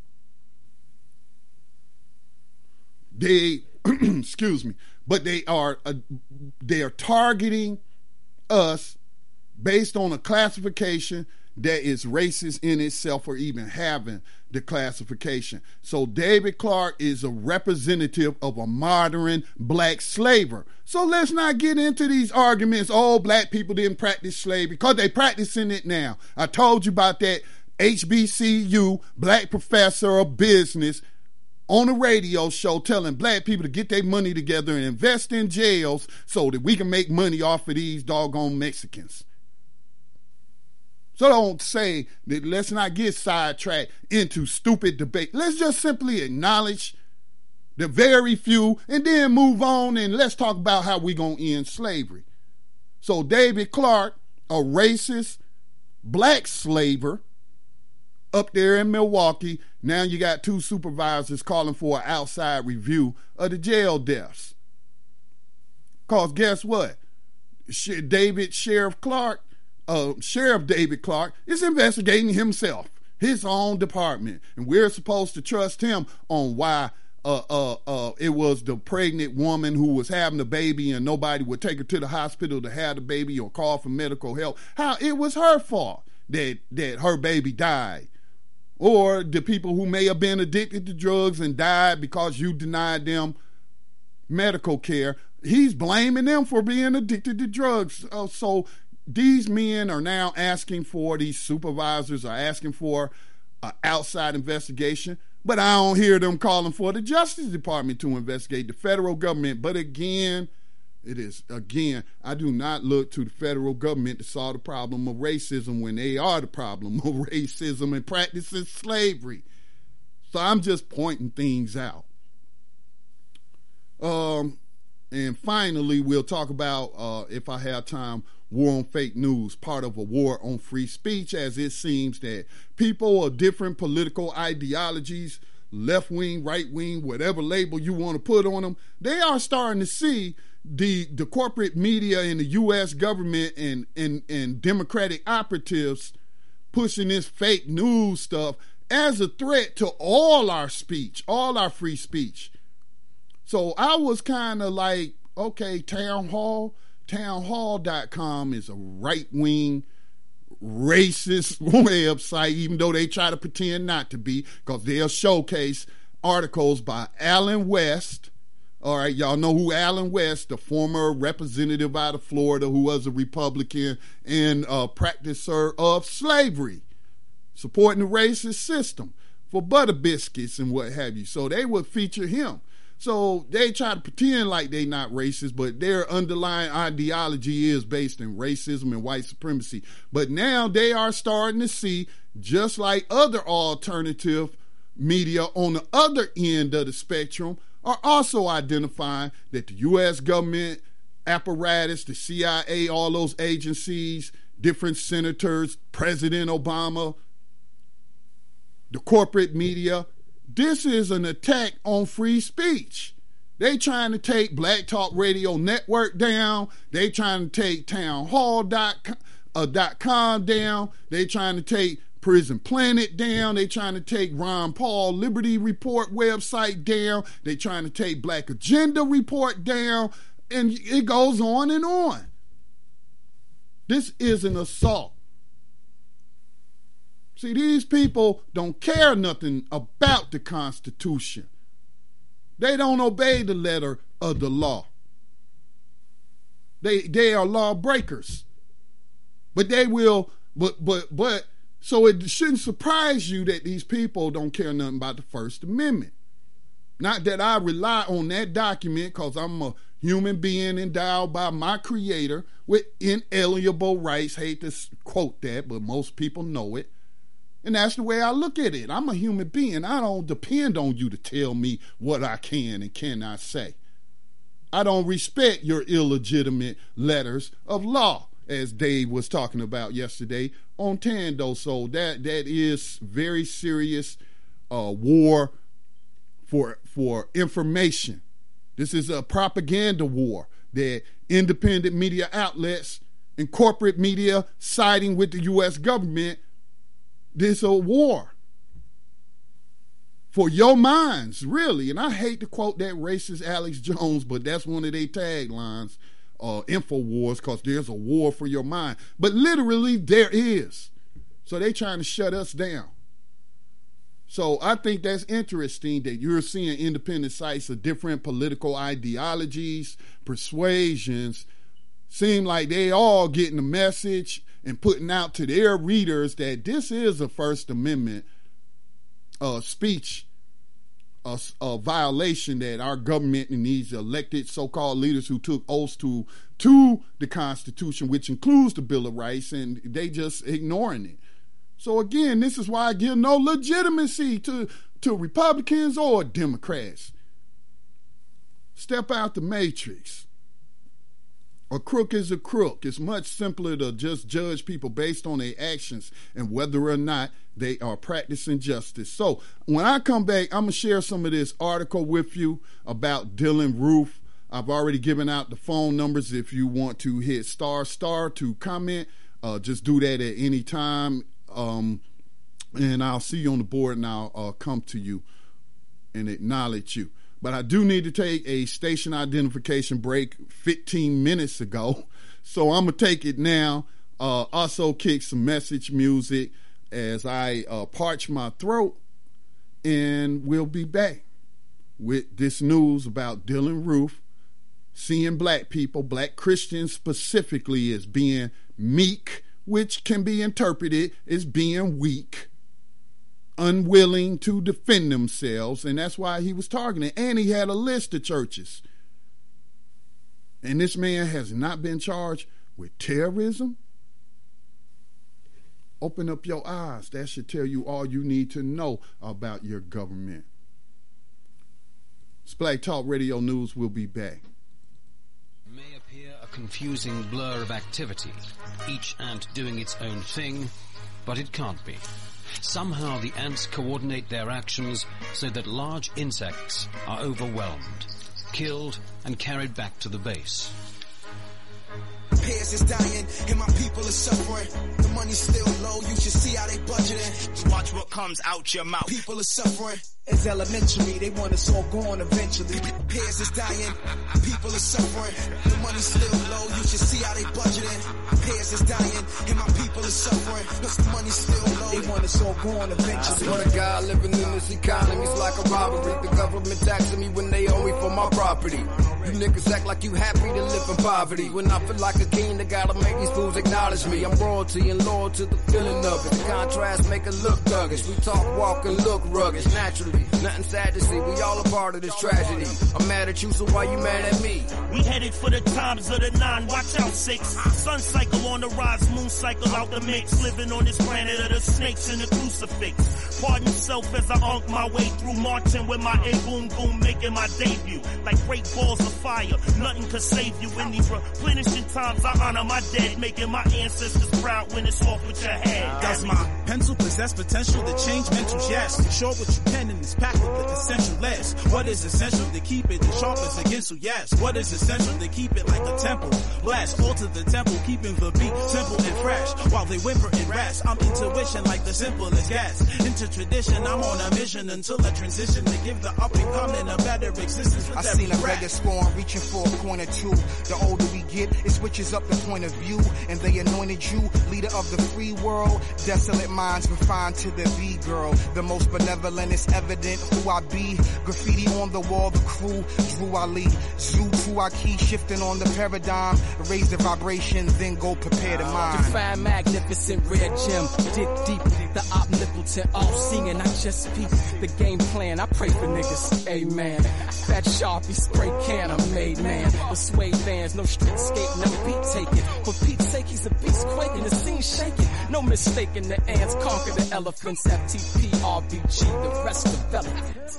they, excuse me, but they are uh, they are targeting us based on a classification that is racist in itself, or even having the classification. So David Clark is a representative of a modern black slaver. So let's not get into these arguments. Oh, black people didn't practice slavery, because they practicing it now. I told you about that H B C U black professor of business on a radio show telling black people to get their money together and invest in jails so that we can make money off of these doggone Mexicans. So don't say that, let's not get sidetracked into stupid debate. Let's just simply acknowledge the very few and then move on, and let's talk about how we're going to end slavery. So David Clark, a racist black slaver up there in Milwaukee, now you got two supervisors calling for an outside review of the jail deaths. Because guess what? David Sheriff Clark, Uh, Sheriff David Clark is investigating himself, his own department, and we're supposed to trust him on why uh, uh, uh, it was the pregnant woman who was having the baby and nobody would take her to the hospital to have the baby or call for medical help. How it was her fault that that her baby died, or the people who may have been addicted to drugs and died because you denied them medical care. He's blaming them for being addicted to drugs. Uh, so. These men are now asking for, these supervisors are asking for an outside investigation, but I don't hear them calling for the Justice Department to investigate the federal government. But again, it is, again, I do not look to the federal government to solve the problem of racism when they are the problem of racism and practicing slavery. So I'm just pointing things out. Um, and finally, we'll talk about, uh, if I have time, war on fake news, part of a war on free speech, as it seems that people of different political ideologies, left-wing, right-wing, whatever label you want to put on them, they are starting to see the the corporate media and the U S government and, and, and Democratic operatives pushing this fake news stuff as a threat to all our speech, all our free speech. So I was kind of like, okay, Town Hall, town hall dot com is a right-wing, racist website, even though they try to pretend not to be, because they'll showcase articles by Allen West. All right, y'all know who Allen West, the former representative out of Florida who was a Republican and a practicer of slavery, supporting the racist system for butter biscuits and what have you. So they would feature him. So they try to pretend like they not racist, but their underlying ideology is based in racism and white supremacy. But now they are starting to see, just like other alternative media on the other end of the spectrum, are also identifying that the U S government apparatus, the C I A, all those agencies, different senators, President Obama, the corporate media, this is an attack on free speech. They trying to take Black Talk Radio Network down. They trying to take town hall dot com down. They trying to take Prison Planet down. They trying to take Ron Paul Liberty Report website down. They trying to take Black Agenda Report down. And it goes on and on. This is an assault. See, these people don't care nothing about the Constitution. They don't obey the letter of the law. They they are lawbreakers. But they will, but, but, but, so it shouldn't surprise you that these people don't care nothing about the First Amendment. Not that I rely on that document because I'm a human being endowed by my creator with inalienable rights. Hate to quote that, but most people know it. And that's the way I look at it. I'm a human being. I don't depend on you to tell me what I can and cannot say. I don't respect your illegitimate letters of law, as Dave was talking about yesterday on Tando. So that that is very serious uh, war for for information. This is a propaganda war that independent media outlets and corporate media siding with the U S government. This is a war for your minds, really. And I hate to quote that racist Alex Jones, but that's one of their taglines, uh, InfoWars, because there's a war for your mind. But literally, there is. So they trying to shut us down. So I think that's interesting that you're seeing independent sites of different political ideologies, persuasions, seem like they all getting the message and putting out to their readers that this is a First Amendment uh, speech, a, a violation that our government and these elected so-called leaders who took oaths to, to the Constitution, which includes the Bill of Rights, and they just ignoring it. So again, this is why I give no legitimacy to, to Republicans or Democrats. Step out the matrix. A crook is a crook. It's much simpler to just judge people based on their actions and whether or not they are practicing justice. So when I come back, I'm going to share some of this article with you about Dylann Roof. I've already given out the phone numbers if you want to hit star star to comment. Uh, just do that at any time. Um, and I'll see you on the board and I'll uh, come to you and acknowledge you. But I do need to take a station identification break fifteen minutes ago. So I'm going to take it now. Uh, also kick some message music as I uh, parch my throat. And we'll be back with this news about Dylann Roof seeing black people, black Christians specifically, as being meek, which can be interpreted as being weak, unwilling to defend themselves, and that's why he was targeted. And he had a list of churches. And this man has not been charged with terrorism. Open up your eyes. That should tell you all you need to know about your government. It's Black Talk Radio News. We'll be back. May appear a confusing blur of activity, each ant doing its own thing, but it can't be. Somehow the ants coordinate their actions so that large insects are overwhelmed, killed, and carried back to the base. Peers is dying and my people are suffering. The money's still low, you should see how they budgeting. Watch what comes out your mouth. People are suffering. It's elementary, they want us all gone eventually. Peers is dying, people are suffering. The money's still low, you should see how they budgeting. Peers is dying and my people are suffering. Cause the money's still low, they want us all gone eventually. I swear to God, living in this economy's like a robbery. The government taxing me when they owe me for my property. You niggas act like you happy to live in poverty. When I feel like a king, they gotta make these fools acknowledge me. I'm royalty and loyal to the feeling of it. The contrast make it look thuggish. We talk, walk, and look rugged. Naturally, nothing sad to see. We all a part of this tragedy. I'm mad at you, so why you mad at me? We headed for the times of the nine. Watch out, six. Sun cycle on the rise, moon cycle out the mix. Living on this planet of the snakes and the crucifix. Pardon self as I unk my way through, marching with my A-boom boom, making my debut. Like great balls of fire, nothing could save you. In these replenishing times, I honor my dead, making my ancestors proud when it's off with your head. Does my pencil possess potential to change mentals? Yes. Show what you can in this pack with the essential less. What is essential to keep it as sharp as against? So yes. What is essential to keep it like a temple? Blast, alter the temple, keeping the beat simple and fresh. While they whimper and rest, I'm intuition like the simplest gas. Into tradition, I'm on a mission until I transition to give the up and coming a better existence. I seen a beggar spawn reaching for a coin or two. The older we get, it switches up the point of view, and they anointed you leader of the free world. Desolate my lines confined to the B girl. The most benevolent is evident who I be. Graffiti on the wall, the crew, Drew Ali. Zoo to our key, shifting on the paradigm. Raise the vibration, then go prepare to mine. Define magnificent, rare gem. Dig deep, the omnipotent, all-seeing. I just peep the game plan. I pray for niggas, amen. Fat Sharpie, spray can, I'm made man. The suede bands, no street skate, no beat taking. For Pete's sake, he's a beast quaking, the scene shaking. No mistaking, the ants conquer the elephants. F T P, R B G, the rest development.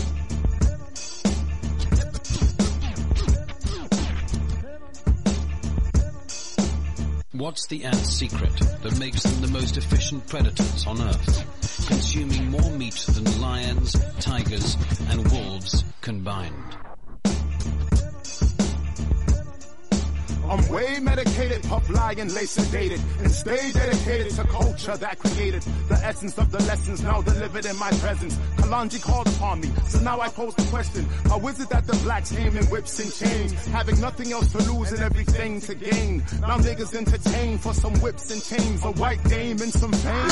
What's the ant's secret that makes them the most efficient predators on Earth, consuming more meat than lions, tigers, and wolves combined? I'm way medicated, puff lion, lay sedated, and stay dedicated to culture that created the essence of the lessons now delivered in my presence. Kalanji called upon me, so now I pose the question, how is it that the blacks came in whips and chains, having nothing else to lose and everything to gain? Now niggas entertain for some whips and chains, a white dame and some fame.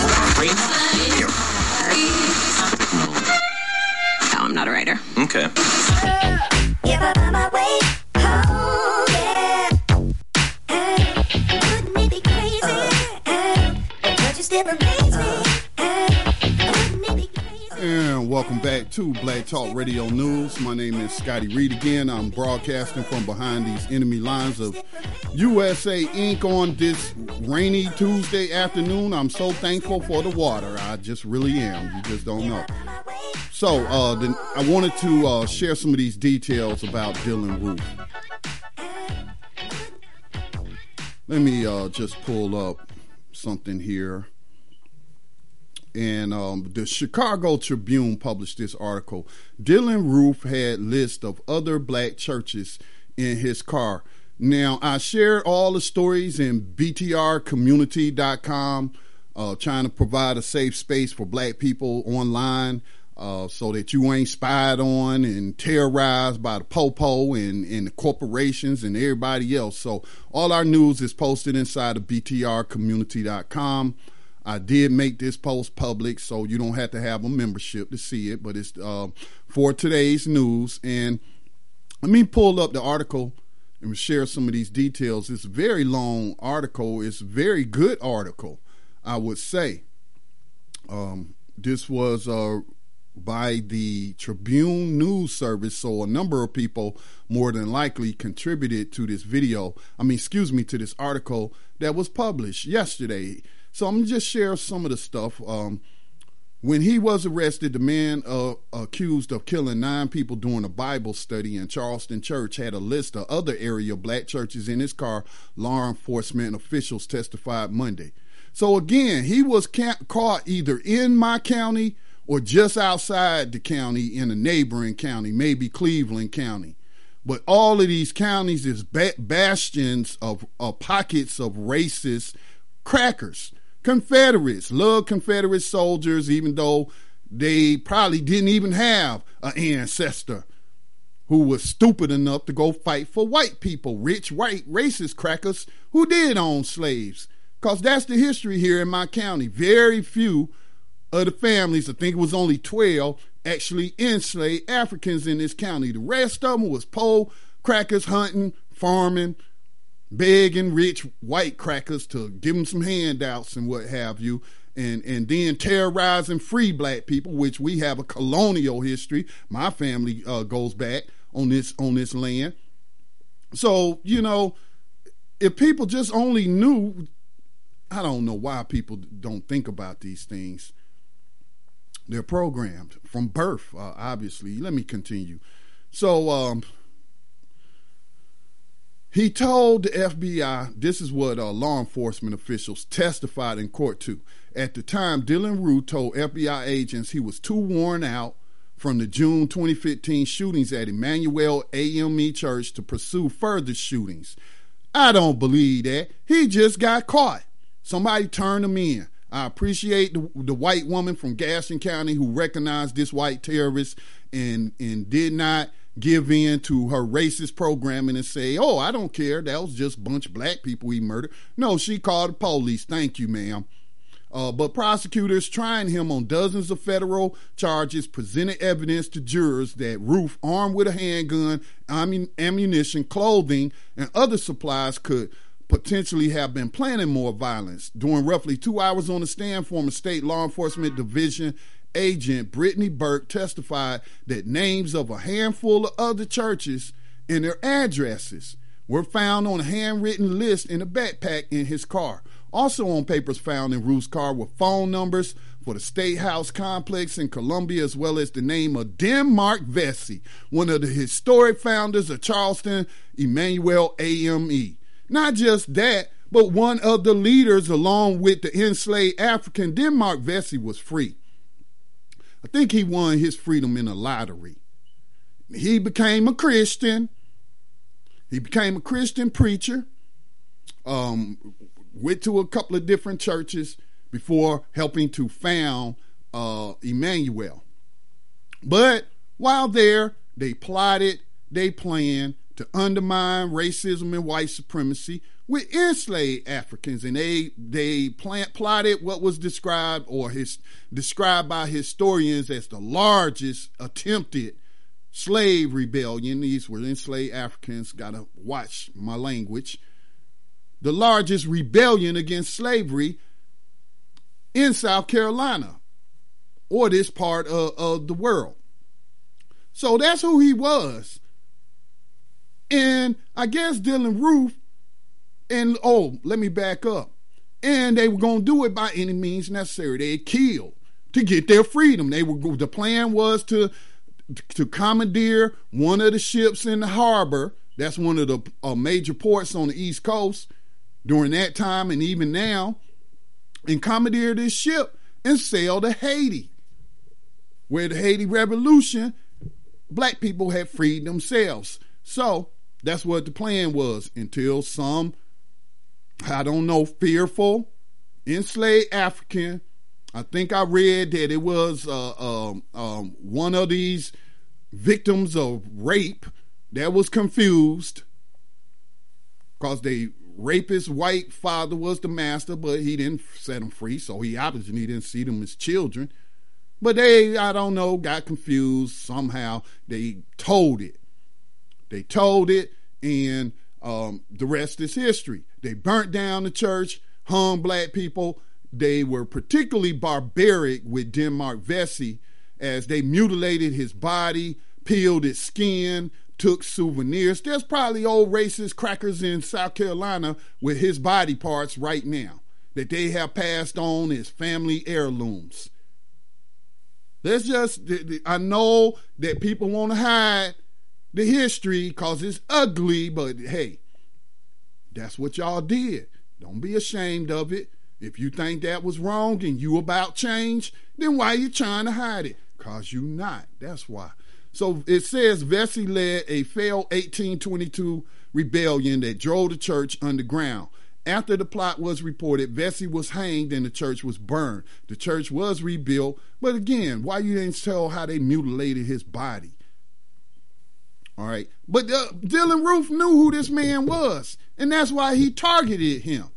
No, I'm not a writer. Okay. If I find my way home, yeah. Wouldn't it be crazy? But you still amaze me. Wouldn't it be crazy? And welcome back to Black Talk Radio News. My name is Scotty Reed again. I'm broadcasting from behind these enemy lines of U S A Incorporated on this rainy Tuesday afternoon. I'm so thankful for the water. I just really am. You just don't know. So uh, then I wanted to uh, share some of these details about Dylann Roof. Let me uh, just pull up something here. And um, the Chicago Tribune published this article. Dylann Roof had list of other black churches in his car. Now, I shared all the stories in B T R community dot com, uh, trying to provide a safe space for black people online uh, so that you ain't spied on and terrorized by the popo and, and the corporations and everybody else. So all our news is posted inside of B T R community dot com. I did make this post public, so you don't have to have a membership to see it, but it's uh, for today's news. And let me pull up the article and share some of these details. It's a very long article. It's a very good article, I would say. Um, this was uh, by the Tribune News Service, so a number of people more than likely contributed to this video. I mean, excuse me, to this article that was published yesterday. So I'm going to just share some of the stuff. Um, when he was arrested, the man uh, accused of killing nine people during a Bible study in Charleston Church had a list of other area black churches in his car, law enforcement officials testified Monday. So again, he was ca- caught either in my county or just outside the county in a neighboring county, maybe Cleveland County. But all of these counties is ba- bastions of, of pockets of racist crackers. Confederates, love Confederate soldiers, even though they probably didn't even have an ancestor who was stupid enough to go fight for white people, rich, white, racist crackers who did own slaves. Because that's the history here in my county. Very few of the families, I think it was only twelve, actually enslaved Africans in this county. The rest of them was poor crackers hunting, farming, begging rich white crackers to give them some handouts and what have you, and and then terrorizing free black people, which we have a colonial history. My family uh, goes back on this on this land. So, you know, if people just only knew, I don't know why people don't think about these things. They're programmed from birth, uh, obviously. Let me continue. So, um, he told the F B I, this is what uh, law enforcement officials testified in court to. At the time, Dylann Roof told F B I agents he was too worn out from the June twenty fifteen shootings at Emmanuel A M E Church to pursue further shootings. I don't believe that. He just got caught. Somebody turned him in. I appreciate the, the white woman from Gaston County who recognized this white terrorist and, and did not give in to her racist programming and say, oh, I don't care. That was just a bunch of black people he murdered. No, she called the police. Thank you, ma'am. Uh, but prosecutors trying him on dozens of federal charges presented evidence to jurors that Roof, armed with a handgun, ammun- ammunition, clothing, and other supplies, could potentially have been planning more violence. During roughly two hours on the stand, former state law enforcement division agent Brittany Burke testified that names of a handful of other churches and their addresses were found on a handwritten list in a backpack in his car. Also on papers found in Roof's car were phone numbers for the State House complex in Columbia, as well as the name of Denmark Vesey, one of the historic founders of Charleston, Emmanuel A M E. Not just that, but one of the leaders, along with the enslaved African. Denmark Vesey was free. I think he won his freedom in a lottery. He became a Christian. He became a Christian preacher. Um... Went to a couple of different churches before helping to found uh, Emmanuel. But while there, they plotted, they planned to undermine racism and white supremacy with enslaved Africans, and they they plant, plotted what was described or his described by historians as the largest attempted slave rebellion. These were enslaved Africans. Gotta watch my language. The largest rebellion against slavery in South Carolina or this part of, of the world. So that's who he was. And I guess Dylann Roof, and oh, let me back up. And they were going to do it by any means necessary. They killed to get their freedom. They were the plan was to to commandeer one of the ships in the harbor. That's one of the uh, major ports on the East Coast during that time and even now, and commandeer this ship and sail to Haiti, where the Haiti Revolution, black people had freed themselves. So that's what the plan was until some, I don't know, fearful, enslaved African, I think I read that it was uh, um, um, one of these victims of rape that was confused because they rapist white father was the master, but he didn't set them free, so he obviously didn't see them as children. But they, I don't know, got confused. Somehow they told it. They told it, and um, the rest is history. They burnt down the church, hung black people. They were particularly barbaric with Denmark Vesey as they mutilated his body, peeled his skin, took souvenirs. There's probably old racist crackers in South Carolina with his body parts right now that they have passed on as family heirlooms. Let's just, I know that people want to hide the history because it's ugly, but hey, that's what y'all did. Don't be ashamed of it. If you think that was wrong and you about change, then why are you trying to hide it? Because you not. That's why. So it says Vesey led a failed eighteen twenty-two rebellion that drove the church underground. After the plot was reported, Vesey was hanged and the church was burned. The church was rebuilt. But again, why you didn't tell how they mutilated his body? All right. But uh, Dylann Roof knew who this man was, and that's why he targeted him.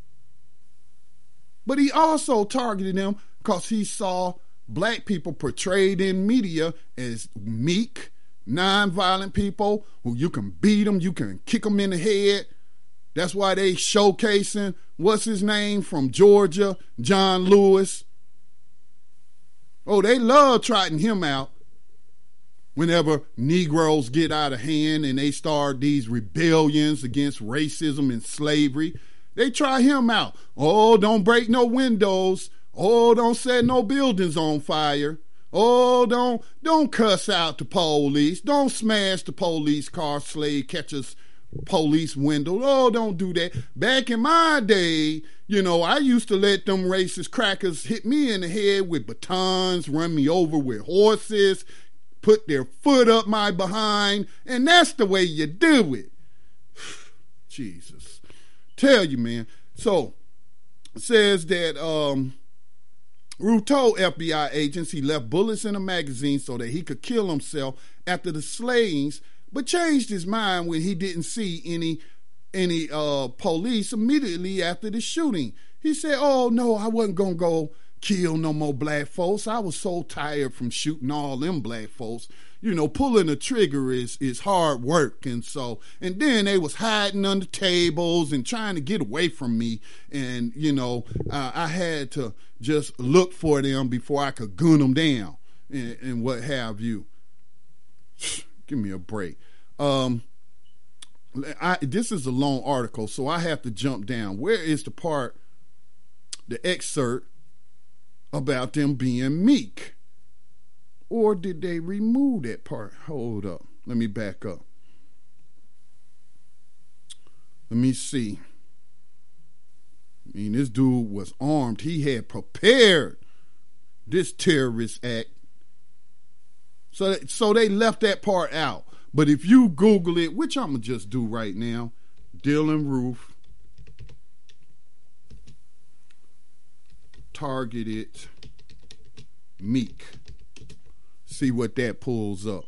But he also targeted him because he saw black people portrayed in media as meek, non-violent people who you can beat them, you can kick them in the head. That's why they showcasing, what's his name from Georgia, John Lewis. Oh, they love trotting him out whenever Negroes get out of hand and they start these rebellions against racism and slavery. They try him out. Oh, don't break no windows. Oh, don't set no buildings on fire. Oh, don't don't cuss out the police. Don't smash the police car, slave catchers, police window. Oh, don't do that. Back in my day, you know, I used to let them racist crackers hit me in the head with batons, run me over with horses, put their foot up my behind, and that's the way you do it. Jesus. Tell you, man. So, it says that um, Roof told F B I agents he left bullets in a magazine so that he could kill himself after the slayings, but changed his mind when he didn't see any any uh, police immediately after the shooting. He said, oh, no, I wasn't going to go kill no more black folks. I was so tired from shooting all them black folks. You know, pulling a trigger is is hard work. And so, and then they was hiding under tables and trying to get away from me. And, you know, uh, I had to just look for them before I could gun them down and, and what have you. Give me a break. Um, I, this is a long article, so I have to jump down. Where is the part, the excerpt about them being meek? Or did they remove that part? Hold up. Let me back up. Let me see. I mean, this dude was armed. He had prepared this terrorist act. So, so they left that part out. But if you Google it, which I'm going to just do right now, Dylann Roof, targeted meek. See what that pulls up.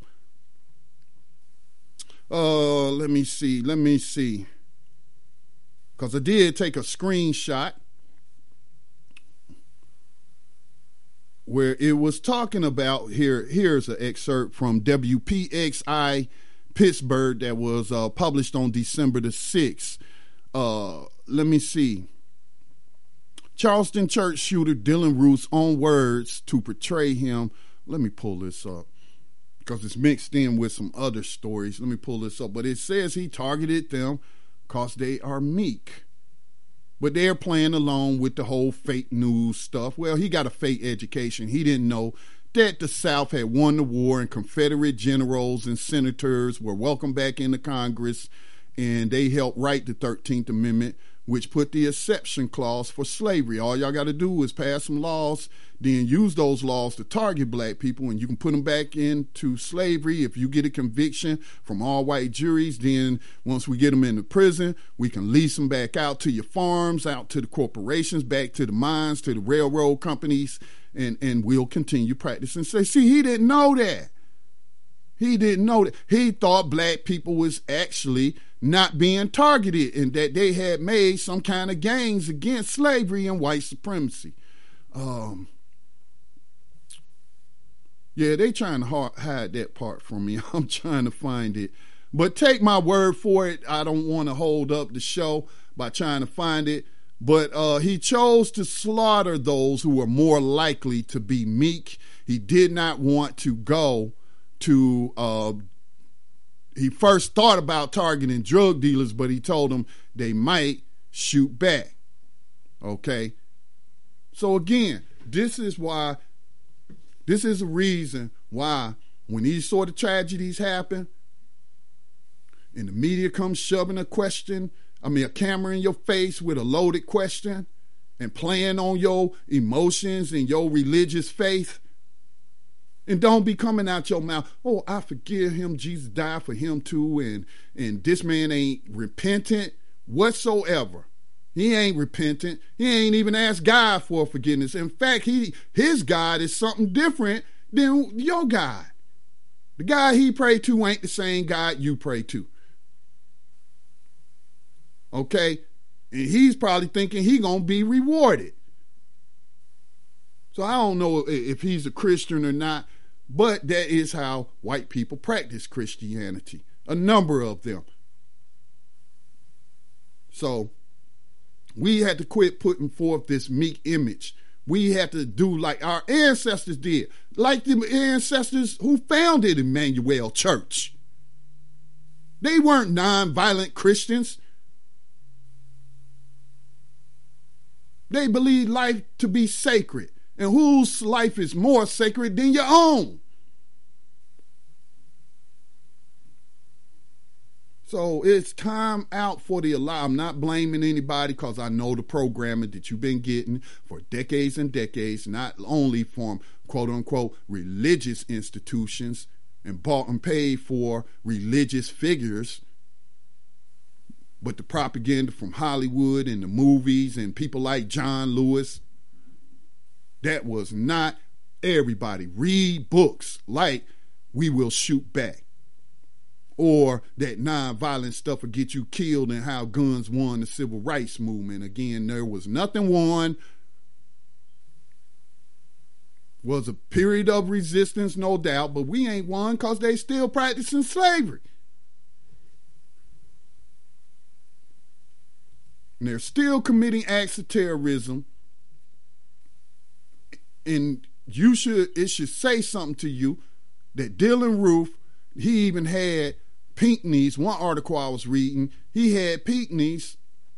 Uh, let me see. Let me see. Because I did take a screenshot where it was talking about, here, here's an excerpt from W P X I Pittsburgh that was uh, published on December the sixth. Uh, let me see. Charleston church shooter Dylann Roof's own words to portray him. Let me pull this up because it's mixed in with some other stories. Let me pull this up. But it says he targeted them because they are meek. But they're playing along with the whole fake news stuff. Well, he got a fake education. He didn't know that the South had won the war and Confederate generals and senators were welcomed back into Congress, and they helped write the thirteenth Amendment, which put the exception clause for slavery. All y'all got to do is pass some laws, then use those laws to target black people, and you can put them back into slavery. If you get a conviction from all white juries, then once we get them into prison, we can lease them back out to your farms, out to the corporations, back to the mines, to the railroad companies, and, and we'll continue practicing. Say, see, he didn't know that. He didn't know that. He thought black people was actually not being targeted and that they had made some kind of gains against slavery and white supremacy. Um, yeah, they trying to hide that part from me. I'm trying to find it. But take my word for it. I don't want to hold up the show by trying to find it. But uh, he chose to slaughter those who were more likely to be meek. He did not want to go to, uh, he first thought about targeting drug dealers, but he told them they might shoot back. Okay? So again, this is why, this is a reason why when these sort of tragedies happen and the media comes shoving a question, I mean, a camera in your face with a loaded question and playing on your emotions and your religious faith. And don't be coming out your mouth, oh, I forgive him, Jesus died for him too, and, and this man ain't repentant whatsoever. He ain't repentant. He ain't even asked God for forgiveness. In fact, he his God is something different than your God. The God he prayed to ain't the same God you pray to. Okay? And he's probably thinking he gonna be rewarded. So I don't know if he's a Christian or not, but that is how white people practice Christianity. A number of them. So we had to quit putting forth this meek image. We had to do like our ancestors did, like the ancestors who founded Emmanuel Church. They weren't nonviolent Christians. They believed life to be sacred. And whose life is more sacred than your own? So it's time out for the alarm. I'm not blaming anybody because I know the programming that you've been getting for decades and decades, not only from quote unquote religious institutions and bought and paid for religious figures, but the propaganda from Hollywood and the movies and people like John Lewis. That was not everybody. Read books like We Will Shoot Back. or that nonviolent stuff will get you killed and how guns won the civil rights movement. Again, there was nothing won. Was a period of resistance, no doubt, but we ain't won because they still practicing slavery. And they're still committing acts of terrorism. And you should, it should say something to you that Dylann Roof, he even had Pinckney's, one article I was reading, he had Pinckney's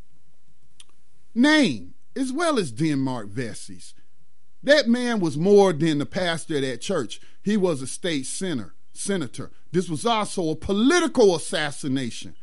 name as well as Denmark Vesey's. That man was more than the pastor of that church. He was a state senator. Senator. This was also a political assassination.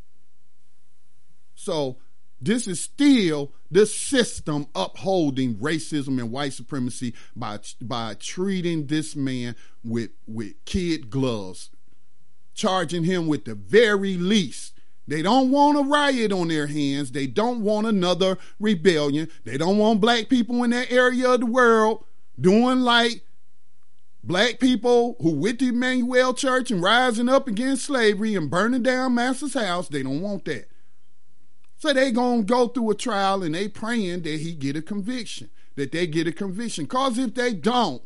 So this is still the system upholding racism and white supremacy by by treating this man with, with kid gloves, charging him with the very least. They don't want a riot on their hands. They don't want another rebellion. They don't want black people in that area of the world doing like black people who went to Emmanuel Church and rising up against slavery and burning down Master's house. They don't want that. So they going to go through a trial and they praying that he get a conviction, that they get a conviction. Because if they don't,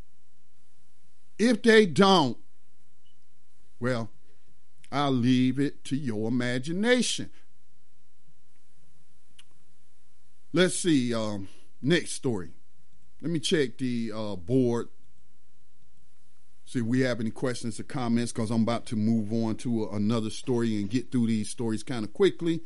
if they don't, well, I'll leave it to your imagination. Let's see, um, next story. Let me check the uh, board. See if we have any questions or comments, because I'm about to move on to a, another story and get through these stories kind of quickly.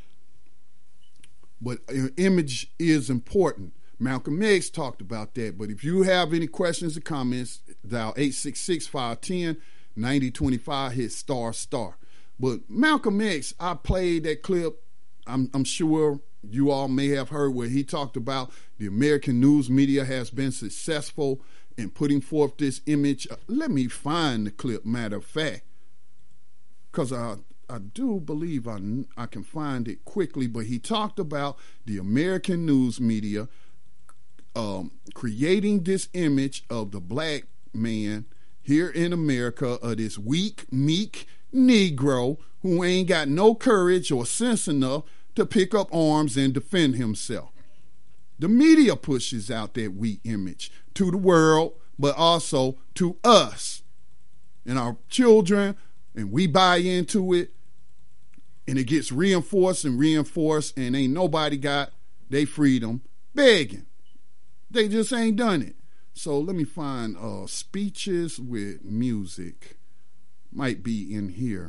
But uh, image is important. Malcolm X talked about that. But if you have any questions or comments, dial eight six six, five one zero, nine zero two five, hit star star. But Malcolm X, I played that clip. I'm, I'm sure you all may have heard where he talked about the American news media has been successful in putting forth this image. Uh, let me find the clip, matter of fact, because I, I do believe I, I can find it quickly. But he talked about the American news media um, creating this image of the black man here in America, of this weak, meek Negro who ain't got no courage or sense enough to pick up arms and defend himself. The media pushes out that weak image to the world, but also to us and our children, and we buy into it, and it gets reinforced and reinforced, and ain't nobody got their freedom begging. They just ain't done it. So let me find uh, speeches with music. Might be in here.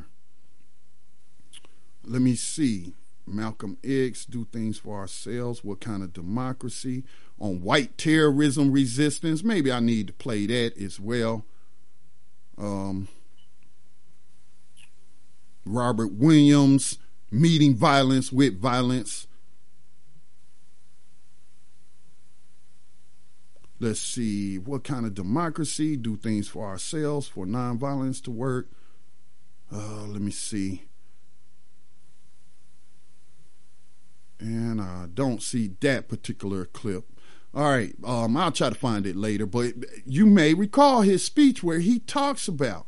Let me see. Malcolm X, do things for ourselves. What kind of democracy? On white terrorism resistance. Maybe I need to play that as well. Um, Robert Williams, meeting violence with violence. Let's see, what kind of democracy? Do things for ourselves, for nonviolence to work. Uh, let me see. And I don't see that particular clip. All right, um, I'll try to find it later. But you may recall his speech where he talks about,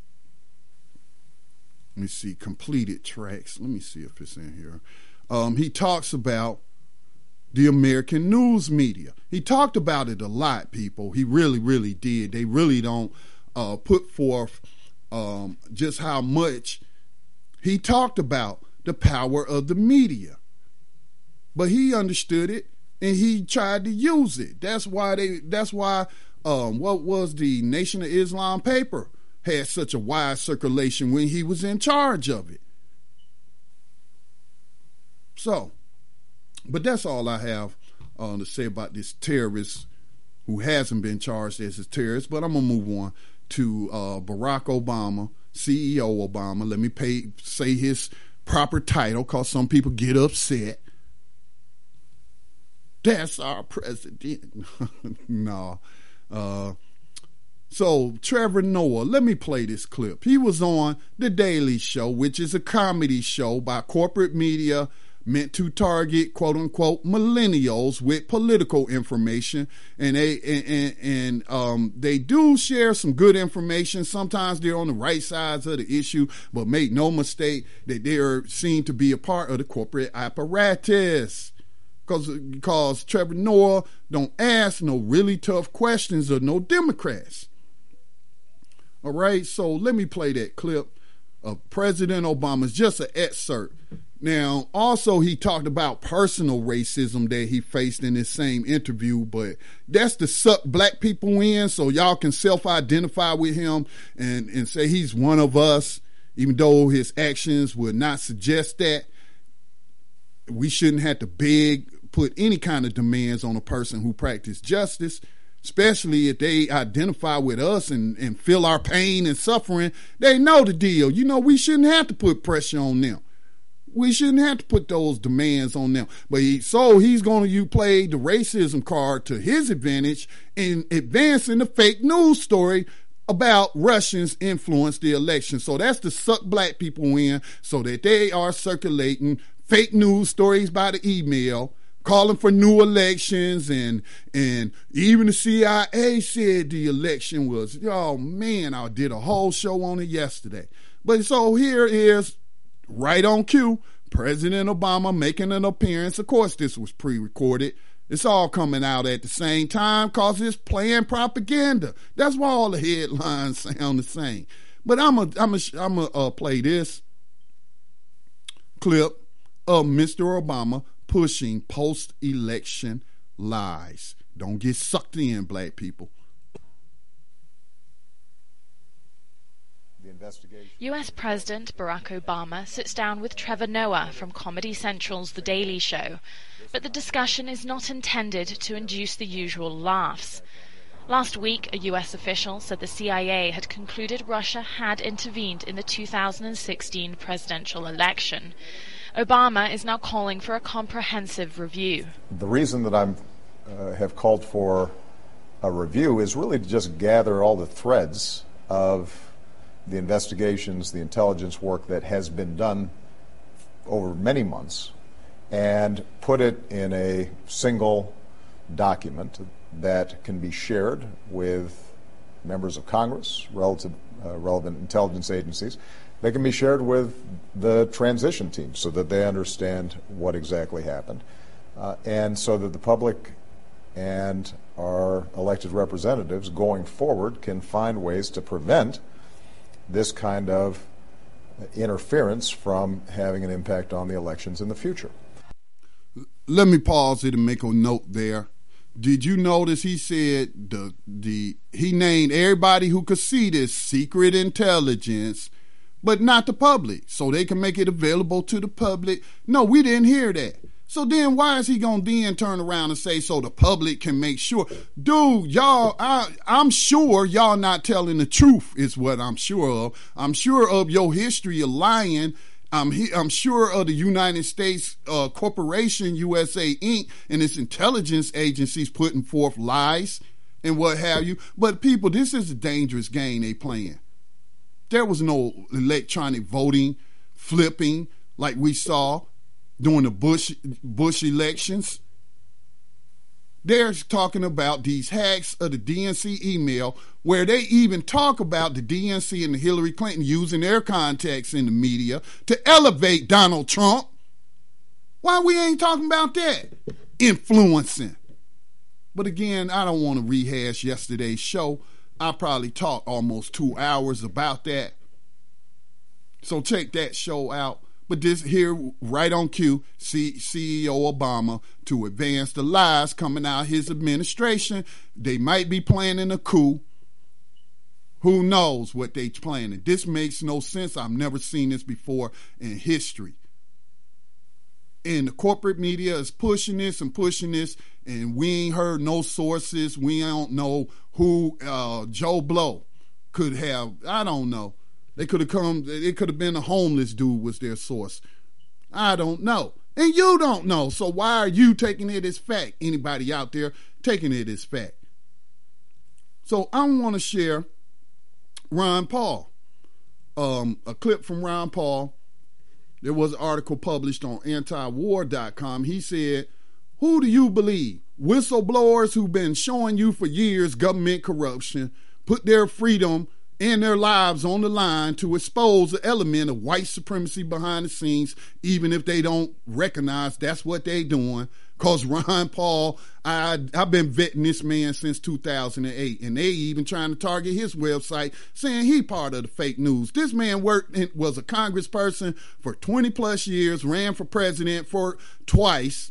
let me see, completed tracks. Let me see if it's in here. Um, he talks about the American news media. He talked about it a lot, people. He really, really did. They really don't uh, put forth um, just how much he talked about the power of the media. But he understood it and he tried to use it. That's why they. That's why um, what was the Nation of Islam paper had such a wide circulation when he was in charge of it. So, but that's all I have uh, to say about this terrorist who hasn't been charged as a terrorist. But I'm going to move on to uh, Barack Obama, C E O Obama. Let me pay, say his proper title, because some people get upset. That's our president. No. Uh, so, Trevor Noah, let me play this clip. He was on The Daily Show, which is a comedy show by corporate media, meant to target quote unquote millennials with political information, and they and, and, and um, they do share some good information. Sometimes they're on the right sides of the issue, but make no mistake that they are seen to be a part of the corporate apparatus. Because because Trevor Noah don't ask no really tough questions of no Democrats. All right, so let me play that clip of President Obama. It's just an excerpt. Now, also, he talked about personal racism that he faced in this same interview, but that's to suck black people in so y'all can self-identify with him and, and say he's one of us, even though his actions would not suggest that. We shouldn't have to beg, put any kind of demands on a person who practices justice, especially if they identify with us and, and feel our pain and suffering. They know the deal. You know, we shouldn't have to put pressure on them. We shouldn't have to put those demands on them. But he, so he's going to you play the racism card to his advantage in advancing the fake news story about Russians influenced the election. So that's to suck black people in so that they are circulating fake news stories by the email, calling for new elections, and and even the C I A said the election was, oh man, I did a whole show on it yesterday. But so here is, right on cue, President Obama making an appearance. Of course, this was pre-recorded. It's all coming out at the same time because it's playing propaganda. That's why all the headlines sound the same. But I'm going I'm to I'm a, uh, play this clip of Mister Obama pushing post-election lies. Don't get sucked in, black people. U S President Barack Obama sits down with Trevor Noah from Comedy Central's The Daily Show, but the discussion is not intended to induce the usual laughs. Last week, a U S official said the C I A had concluded Russia had intervened in the two thousand sixteen presidential election. Obama is now calling for a comprehensive review. The reason that I'm uh, have called for a review is really to just gather all the threads of the investigations, the intelligence work that has been done over many months, and put it in a single document that can be shared with members of Congress, relative, uh, relevant intelligence agencies. They can be shared with the transition team so that they understand what exactly happened, uh, and so that the public and our elected representatives going forward can find ways to prevent this kind of interference from having an impact on the elections in the future. Let me pause it and make a note there. Did you notice he said the the he named everybody who could see this secret intelligence, but not the public, so they can make it available to the public? No, we didn't hear that. So then why is he going to then turn around and say so the public can make sure? Dude, y'all, I, I'm sure y'all not telling the truth is what I'm sure of. I'm sure of your history of lying. I'm, he, I'm sure of the United States uh, Corporation, U S A Incorporated, and its intelligence agencies putting forth lies and what have you. But people, this is a dangerous game they playing. There was no electronic voting, flipping like we saw during the Bush Bush elections. They're talking about these hacks of the D N C email, where they even talk about the D N C and Hillary Clinton using their contacts in the media to elevate Donald Trump. Why we ain't talking about that? Influencing. But again, I don't want to rehash yesterday's show. I probably talked almost two hours about that. So check that show out. But this here, right on cue, C- CEO Obama to advance the lies coming out of his administration. They might be planning a coup. Who knows what they planning? This makes no sense. I've never seen this before in history. And the corporate media is pushing this and pushing this, and we ain't heard no sources. We don't know who uh, Joe Blow could have. I don't know. They could have come, it could have been a homeless dude was their source. I don't know. And you don't know. So why are you taking it as fact? Anybody out there taking it as fact? So I want to share Ron Paul. Um, a clip from Ron Paul. there was an article published on anti war dot com. He said, who do you believe? Whistleblowers who've been showing you for years government corruption, put their freedom and their lives on the line to expose the element of white supremacy behind the scenes, even if they don't recognize that's what they doing. Because Ron Paul, I, I've been vetting this man since two thousand eight, and they even trying to target his website, saying he part of the fake news. This man worked in, was a congressperson for twenty plus years, ran for president for twice.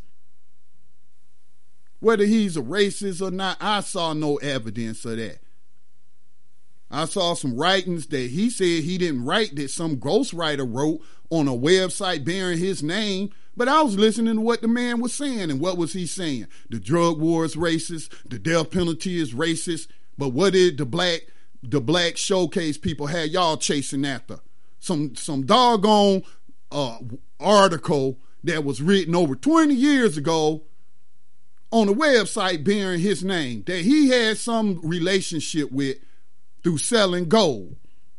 Whether he's a racist or not, I saw no evidence of that. I saw some writings that he said he didn't write, that some ghostwriter wrote on a website bearing his name. But I was listening to what the man was saying, and what was he saying? The drug war is racist, the death penalty is racist. But what did the black the black showcase people had y'all chasing after? Some some doggone uh, article that was written over twenty years ago on a website bearing his name that he had some relationship with through selling gold.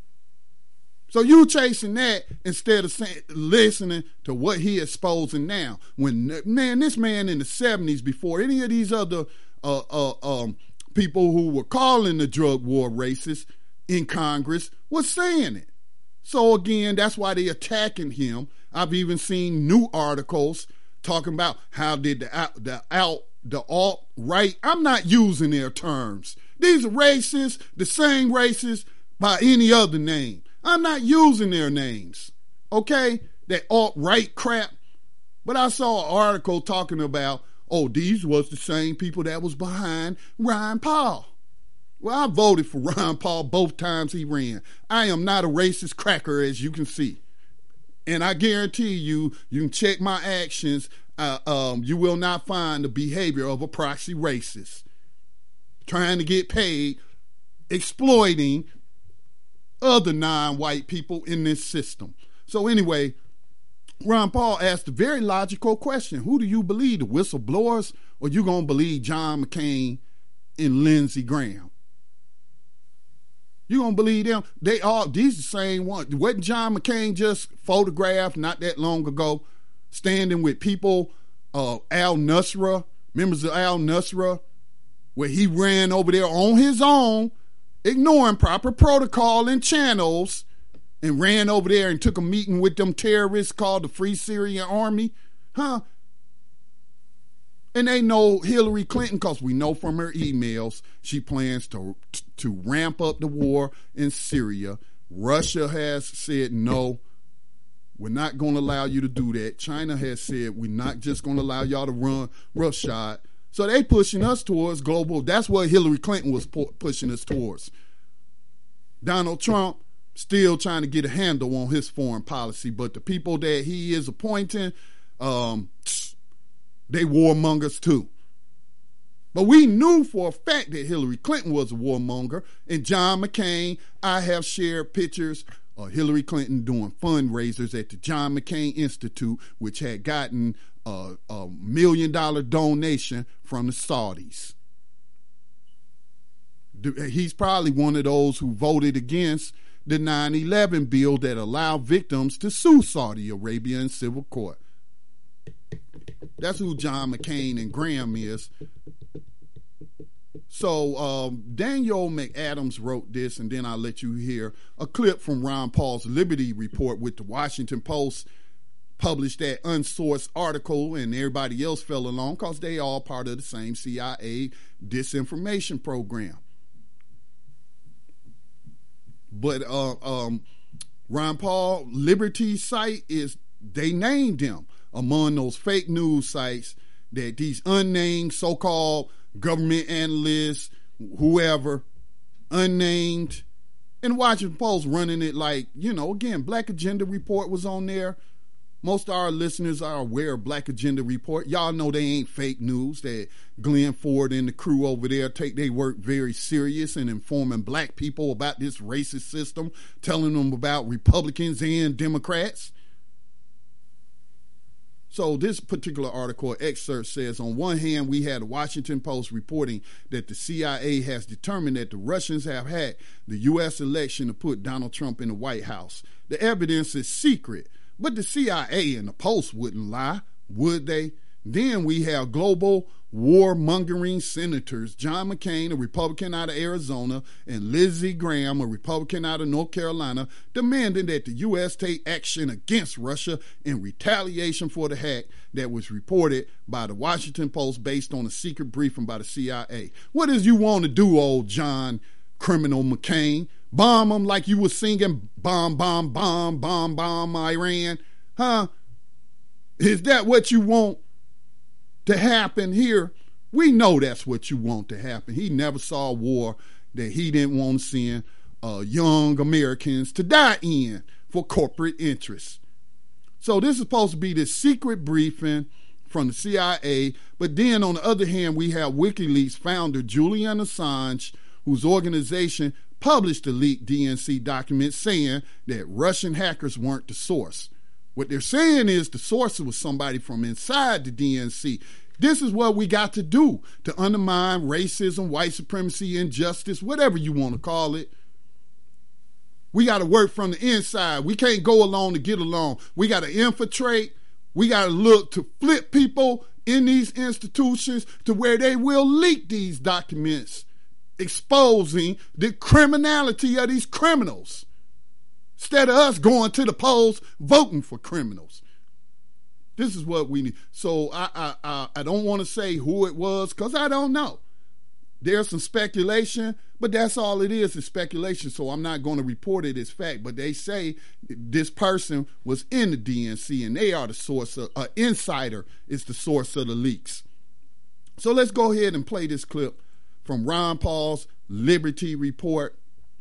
So you chasing that instead of saying, listening to what he exposing now. When, man, this man in the seventies, before any of these other uh, uh, um, people who were calling the drug war racist in Congress was saying it. So again, that's why they attacking him. I've even seen new articles talking about how did the out, the out, the alt-right, I'm not using their terms. These are racists, the same racists by any other name. I'm not using their names, okay? That alt-right crap. But I saw an article talking about, oh, these was the same people that was behind Ron Paul. Well, I voted for Ron Paul both times he ran. I am not a racist cracker, as you can see. And I guarantee you, you can check my actions. Uh, um, you will not find the behavior of a proxy racist. Trying to get paid, exploiting other non-white people in this system. So anyway, Ron Paul asked a very logical question. Who do you believe, the whistleblowers, or you going to believe John McCain and Lindsey Graham? You going to believe them? They all, these the same ones. Wasn't John McCain just photographed not that long ago, standing with people, uh, al-Nusra, members of al-Nusra, where he ran over there on his own, ignoring proper protocol and channels, and ran over there and took a meeting with them terrorists called the Free Syrian Army? Huh? And they know Hillary Clinton, because we know from her emails, she plans to, to ramp up the war in Syria. Russia has said, no, we're not going to allow you to do that. China has said, we're not just going to allow y'all to run roughshod. So they pushing us towards global. That's what Hillary Clinton was pu- pushing us towards. Donald Trump still trying to get a handle on his foreign policy, but the people that he is appointing, um, they warmongers too. But we knew for a fact that Hillary Clinton was a warmonger, and John McCain, I have shared pictures of Hillary Clinton doing fundraisers at the John McCain Institute, which had gotten a, a million dollar donation from the Saudis. He's probably one of those who voted against the nine eleven bill that allowed victims to sue Saudi Arabia in civil court. That's who John McCain and Graham is. So um, Daniel McAdams wrote this, and then I'll let you hear a clip from Ron Paul's Liberty Report with the Washington Post, published that unsourced article, and everybody else fell along because they all part of the same C I A disinformation program. But uh, um, Ron Paul Liberty site is, they named him among those fake news sites that these unnamed so-called government analysts, whoever, unnamed, and Washington Post running it like, you know, again, Black Agenda Report was on there. Most of our listeners are aware of Black Agenda Report. Y'all know they ain't fake news, that Glenn Ford and the crew over there take their work very serious in informing black people about this racist system, telling them about Republicans and Democrats. So this particular article excerpt says, on one hand, we had the Washington Post reporting that the C I A has determined that the Russians have hacked the U S election to put Donald Trump in the White House. The evidence is secret, But the C I A and the Post wouldn't lie, would they? Then we have global war-mongering senators, John McCain, a Republican out of Arizona, and Lindsey Graham, a Republican out of North Carolina, demanding that the U S take action against Russia in retaliation for the hack that was reported by the Washington Post based on a secret briefing by the C I A. What does you want to do, old John Criminal McCain? Bomb them like you were singing bomb, bomb, bomb, bomb, bomb, Iran? Huh? Is that what you want to happen here? We know that's what you want to happen. He never saw a war that he didn't want to send uh, young Americans to die in for corporate interests. So this is supposed to be this secret briefing from the C I A, but then on the other hand, we have WikiLeaks founder Julian Assange, whose organization published the leaked D N C documents saying that Russian hackers weren't the source. What they're saying is the source was somebody from inside the D N C. This is what we got to do to undermine racism, white supremacy, injustice, whatever you want to call it. We got to work from the inside. We can't go along to get along. We got to infiltrate. We got to look to flip people in these institutions to where they will leak these documents, exposing the criminality of these criminals, instead of us going to the polls voting for criminals. This is what we need. So I I I, I don't want to say who it was because I don't know. There's some speculation, but that's all it is, is speculation. So I'm not going to report it as fact. But they say this person was in the D N C and they are the source of, uh, insider is the source of the leaks. So let's go ahead and play this clip from Ron Paul's Liberty Report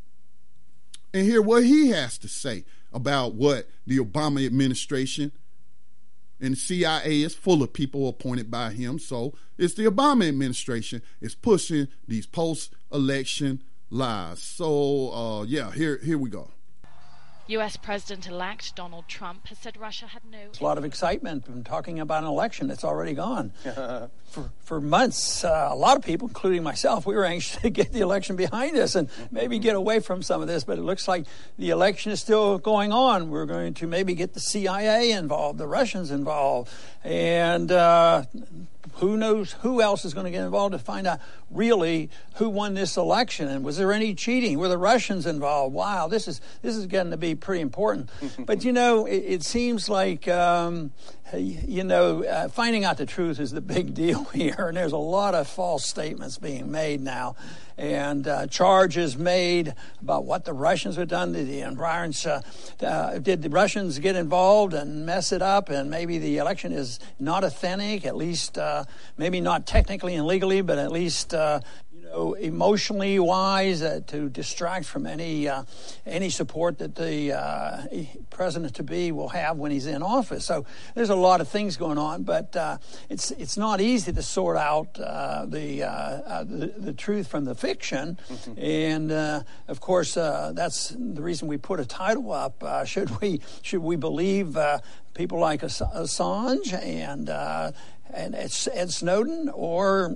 and hear what he has to say about what the Obama administration and the C I A is full of people appointed by him. So it's the Obama administration is pushing these post-election lies. So, uh, yeah, here, here we go. U S President-elect Donald Trump has said Russia had no... There's a lot of excitement from talking about an election that's already gone. for, for months, uh, a lot of people, including myself, we were anxious to get the election behind us and maybe get away from some of this, but it looks like the election is still going on. We're going to maybe get the C I A involved, the Russians involved, and uh, who knows who else is going to get involved to find out really who won this election and was there any cheating? Were the Russians involved? Wow, this is this is getting to be pretty important. But, you know, it, it seems like, um, you know, uh, finding out the truth is the big deal here. And there's a lot of false statements being made now and uh, charges made about what the Russians have done. Did the environs, uh, uh, did the Russians get involved and mess it up? And maybe the election is not authentic, at least uh, maybe not technically and legally, but at least uh, you know, emotionally wise, uh, to distract from any uh, any support that the uh, president-to-be will have when he's in office. So there's a lot of things going on, but uh, it's it's not easy to sort out uh, the, uh, uh, the the truth from the fiction. Mm-hmm. And uh, of course, uh, that's the reason we put a title up. Uh, should we should we believe uh, people like Ass- Assange and uh, and Ed Snowden, or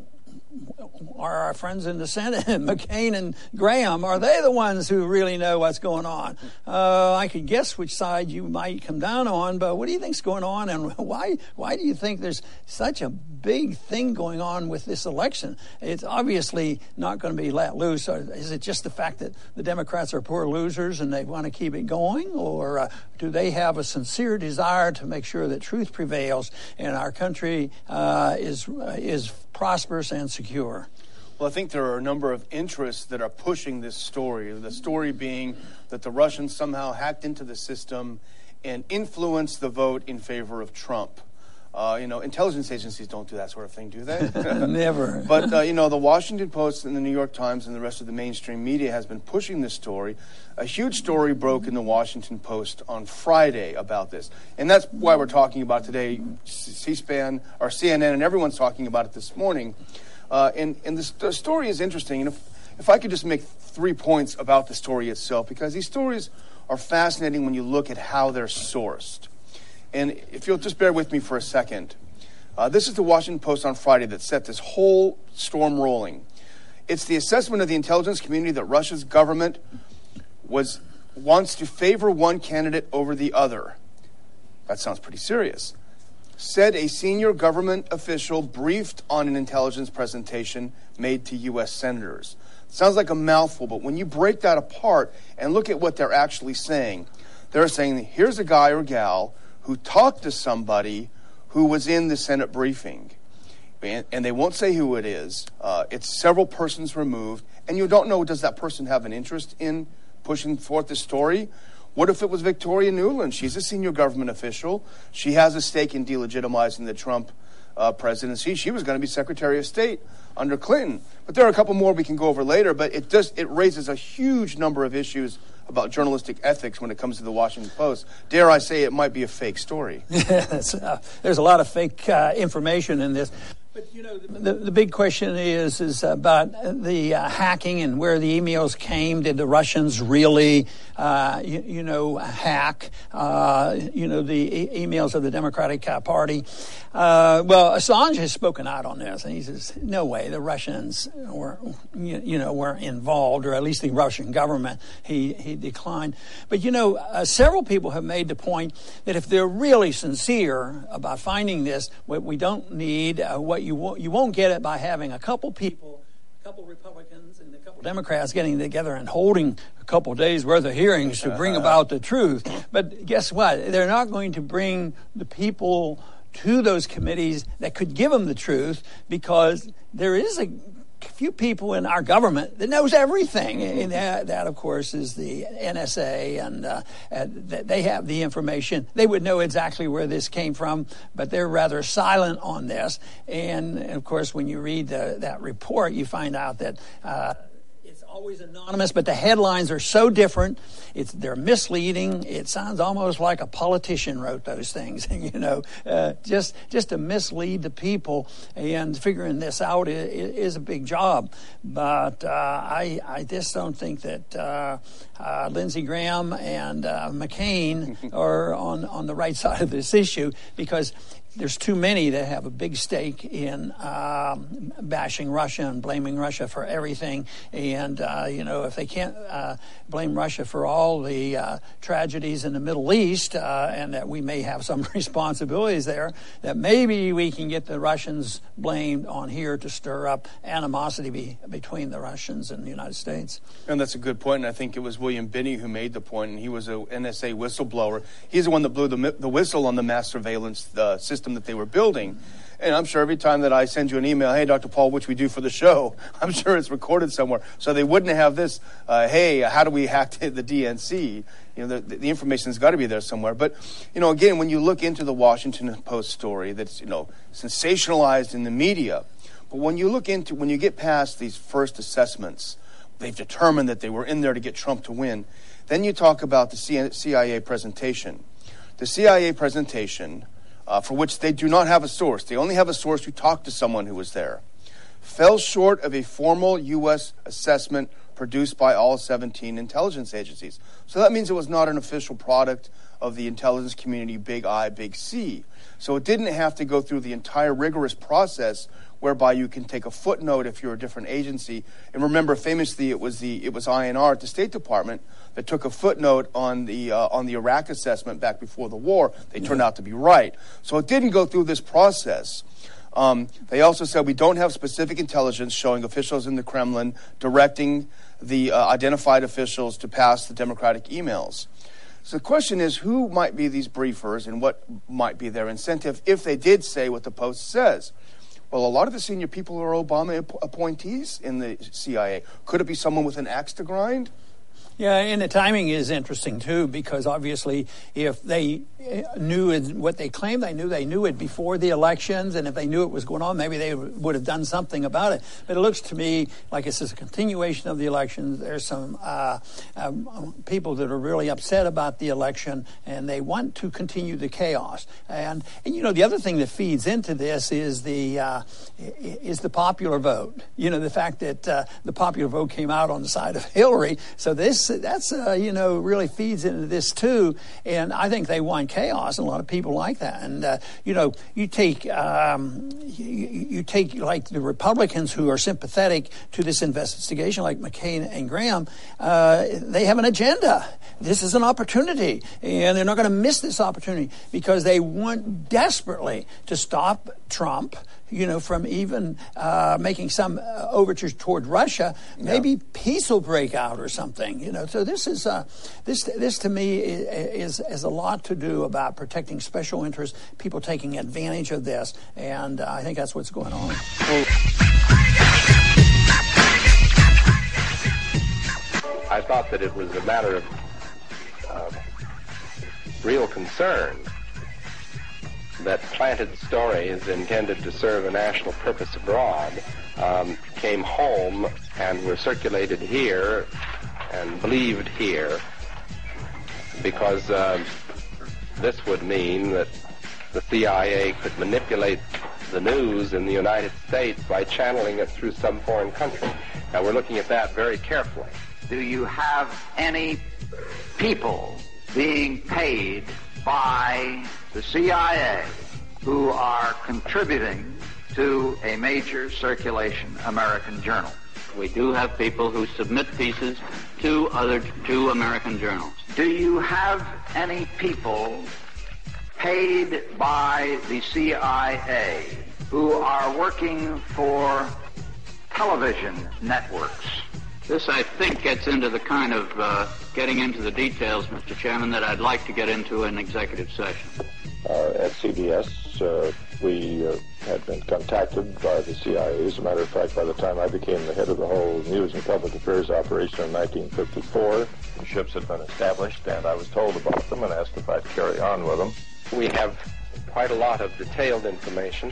are our friends in the Senate, McCain and Graham, are they the ones who really know what's going on? Uh, I could guess which side you might come down on, but what do you think's going on, and why why do you think there's such a big thing going on with this election? It's obviously not going to be let loose. Or is it just the fact that the Democrats are poor losers and they want to keep it going, or uh, do they have a sincere desire to make sure that truth prevails and our country uh, is uh, is prosperous and secure? Well, I think there are a number of interests that are pushing this story. The story being that the Russians somehow hacked into the system and influenced the vote in favor of Trump. Uh, you know, intelligence agencies don't do that sort of thing, do they? Never. But, uh, you know, the Washington Post and the New York Times and the rest of the mainstream media has been pushing this story. A huge story broke in the Washington Post on Friday about this. And that's why we're talking about today. C-SPAN, or C N N, and everyone's talking about it this morning. Uh, and and the, the story is interesting. And if, if I could just make three points about the story itself, because these stories are fascinating when you look at how they're sourced. And if you'll just bear with me for a second, uh, this is the Washington Post on Friday that set this whole storm rolling. It's the assessment of the intelligence community that Russia's government was wants to favor one candidate over the other. That sounds pretty serious. Said a senior government official briefed on an intelligence presentation made to U S senators. Sounds like a mouthful, but when you break that apart and look at what they're actually saying, they're saying, here's a guy or gal who talked to somebody who was in the Senate briefing. And, and they won't say who it is. Uh, it's several persons removed, and you don't know, does that person have an interest in pushing forth the story? What if it was Victoria Nuland? She's a senior government official. She has a stake in delegitimizing the Trump uh, presidency. She was going to be Secretary of State under Clinton. But there are a couple more we can go over later, but it does it raises a huge number of issues about journalistic ethics when it comes to the Washington Post. Dare I say it might be a fake story. Yes, uh, there's a lot of fake uh, information in this. But, you know, the, the big question is is about the uh, hacking and where the emails came. Did the Russians really, uh, you, you know, hack, uh, you know, the e- emails of the Democratic uh, Party? Uh, well, Assange has spoken out on this, and he says, no way, the Russians were, you, you know, were involved, or at least the Russian government. He, he declined. But, you know, uh, several people have made the point that if they're really sincere about finding this, what we don't need, uh, what You won't, you won't get it by having a couple people, a couple Republicans and a couple Democrats getting together and holding a couple days worth of hearings to bring about the truth. But guess what? They're not going to bring the people to those committees that could give them the truth, because there is a few people in our government that knows everything, and that, that of course is the N S A, and uh, uh, they have the information. They would know exactly where this came from, but they're rather silent on this. And, and of course, when you read the, that report, you find out that uh, it's always anonymous, but the headlines are so different. It's they're misleading. It sounds almost like a politician wrote those things, you know, uh, just just to mislead the people. And figuring this out is, is a big job. But uh, I I just don't think that uh, uh, Lindsey Graham and uh, McCain are on on the right side of this issue, because there's too many that have a big stake in um, bashing Russia and blaming Russia for everything. And, uh, you know, if they can't uh, blame Russia for all the uh, tragedies in the Middle East, uh, and that we may have some responsibilities there, that maybe we can get the Russians blamed on here to stir up animosity be, between the Russians and the United States. And that's a good point. And I think it was William Binney who made the point, and he was a N S A whistleblower. He's the one that blew the, the whistle on the mass surveillance uh, system that they were building. And I'm sure every time that I send you an email, hey, Doctor Paul, which we do for the show, I'm sure it's recorded somewhere. So they wouldn't have this, uh, hey, how do we hack the D N C? You know, the, the information's got to be there somewhere. But, you know, again, when you look into the Washington Post story that's, you know, sensationalized in the media, but when you look into, when you get past these first assessments, they've determined that they were in there to get Trump to win, then you talk about the C I A presentation. The C I A presentation, Uh, for which they do not have a source, they only have a source who talked to someone who was there, fell short of a formal U S assessment produced by all seventeen intelligence agencies. So that means it was not an official product of the intelligence community, big I, big C. So it didn't have to go through the entire rigorous process whereby you can take a footnote if you're a different agency. And remember, famously, it was the it was I N R at the State Department that took a footnote on the uh, on the Iraq assessment back before the war. They turned out to be right. So it didn't go through this process. Um, they also said we don't have specific intelligence showing officials in the Kremlin directing the uh, identified officials to pass the Democratic emails. So the question is, who might be these briefers and what might be their incentive if they did say what the Post says? Well, a lot of the senior people are Obama app- appointees in the C I A. Could it be someone with an axe to grind? Yeah, and the timing is interesting, too, because obviously if they knew it, what they claimed they knew, they knew it before the elections, and if they knew it was going on, maybe they would have done something about it. But it looks to me like it's just a continuation of the elections. There's some uh, um, people that are really upset about the election, and they want to continue the chaos. And, and you know, the other thing that feeds into this is the uh, is the popular vote. You know, the fact that uh, the popular vote came out on the side of Hillary. So this that's that's uh, you know really feeds into this too, and I think they want chaos, and a lot of people like that. And uh, you know, you take um, you, you take like the Republicans who are sympathetic to this investigation, like McCain and Graham. Uh, they have an agenda. This is an opportunity, and they're not going to miss this opportunity because they want desperately to stop Trump, you know, from even uh, making some uh, overtures toward Russia. Maybe yeah. peace will break out or something, you know. So this is uh, this this to me is is a lot to do about protecting special interests, people taking advantage of this, and uh, I think that's what's going on. I thought that it was a matter of uh, real concern that planted stories intended to serve a national purpose abroad um, came home and were circulated here and believed here, because uh, this would mean that the C I A could manipulate the news in the United States by channeling it through some foreign country. Now, we're looking at that very carefully. Do you have any people being paid by the C I A who are contributing to a major circulation American journal? We do have people who submit pieces to other to American journals. Do you have any people paid by the C I A who are working for television networks? This, I think, gets into the kind of uh, getting into the details, Mister Chairman, that I'd like to get into in executive session. Uh, at C B S, uh, we uh, had been contacted by the C I A. As a matter of fact, by the time I became the head of the whole news and public affairs operation in nineteen fifty-four, the ships had been established, and I was told about them and asked if I'd carry on with them. We have quite a lot of detailed information,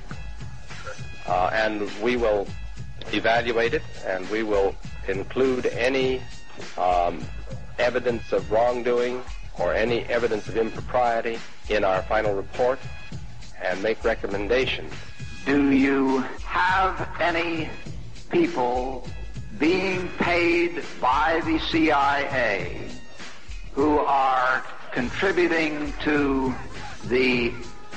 uh, and we will evaluate it, and we will include any um, evidence of wrongdoing or any evidence of impropriety in our final report and make recommendations. Do you have any people being paid by the C I A who are contributing to the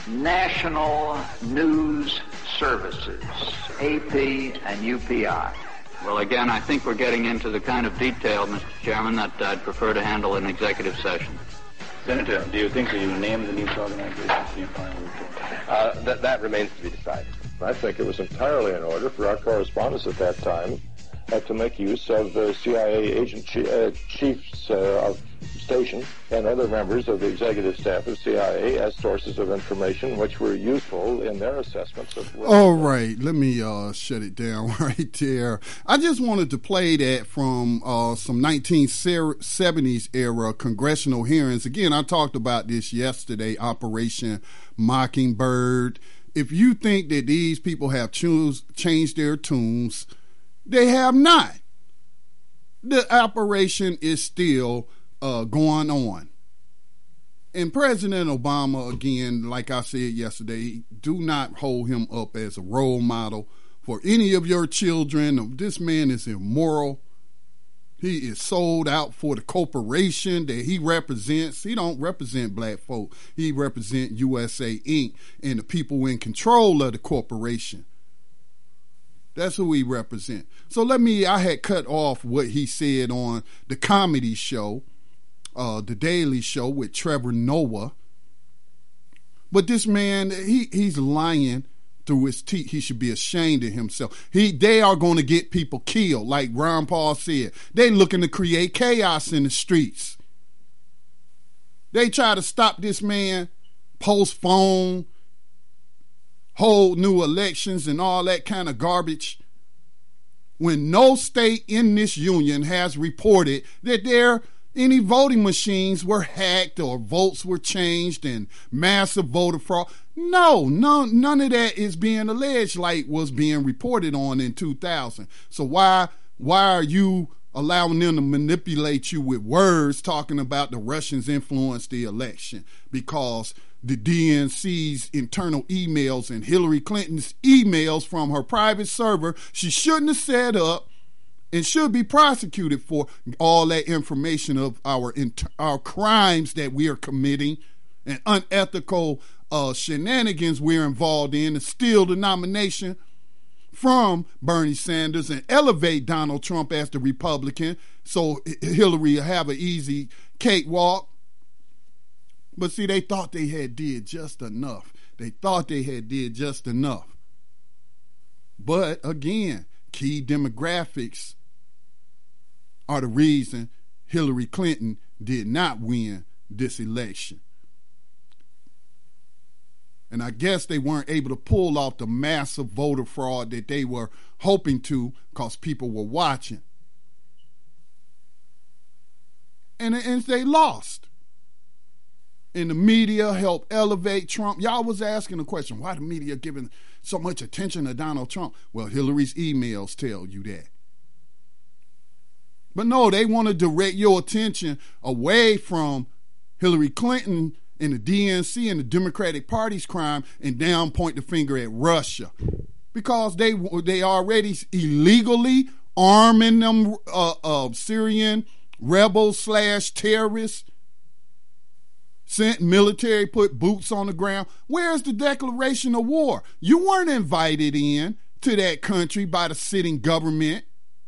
National News Services, A P and U P I? Well, again, I think we're getting into the kind of detail, Mister Chairman, that I'd prefer to handle in executive session. Senator, do you think that you named the news organizations in your final report? Uh, that, that remains to be decided. I think it was entirely in order for our correspondents at that time uh, to make use of the C I A agent chi- uh, chiefs uh, of station and other members of the executive staff of C I A as sources of information which were useful in their assessments of... All right, let me uh, shut it down right there. I just wanted to play that from uh, some nineteen seventies era congressional hearings. Again, I talked about this yesterday, Operation Mockingbird. If you think that these people have choose, changed their tunes, they have not. The operation is still Uh, going on. And President Obama, again, like I said yesterday, do not hold him up as a role model for any of your children. This man is immoral. He is sold out for the corporation that he represents. He don't represent black folk. He represents U S A Incorporated and the people in control of the corporation. That's who he represents. So let me, I had cut off what he said on the comedy show, Uh, the Daily Show with Trevor Noah. But this man, he he's lying through his teeth. He should be ashamed of himself. He They are going to get people killed, like Ron Paul said. They looking to create chaos in the streets. They try to stop this man, postpone, hold new elections and all that kind of garbage, when no state in this union has reported that they're any voting machines were hacked or votes were changed and massive voter fraud. No, no, none of that is being alleged like was being reported on in two thousand. So why why are you allowing them to manipulate you with words talking about the Russians influenced the election? Because the D N C's internal emails and Hillary Clinton's emails from her private server she shouldn't have set up and should be prosecuted for all that information of our our crimes that we are committing and unethical uh, shenanigans we're involved in to steal the nomination from Bernie Sanders and elevate Donald Trump as the Republican so Hillary will have an easy cakewalk. But see, they thought they had did just enough. They thought they had did just enough. But again, key demographics are the reason Hillary Clinton did not win this election. And I guess they weren't able to pull off the massive voter fraud that they were hoping to because people were watching. And, and they lost. And the media helped elevate Trump. Y'all was asking the question, why the media giving so much attention to Donald Trump? Well, Hillary's emails tell you that. But no, they want to direct your attention away from Hillary Clinton and the D N C and the Democratic Party's crime and down point the finger at Russia. Because they they already illegally arming them uh, uh, Syrian rebels slash terrorists, sent military, put boots on the ground. Where's the declaration of war? You weren't invited in to that country by the sitting government.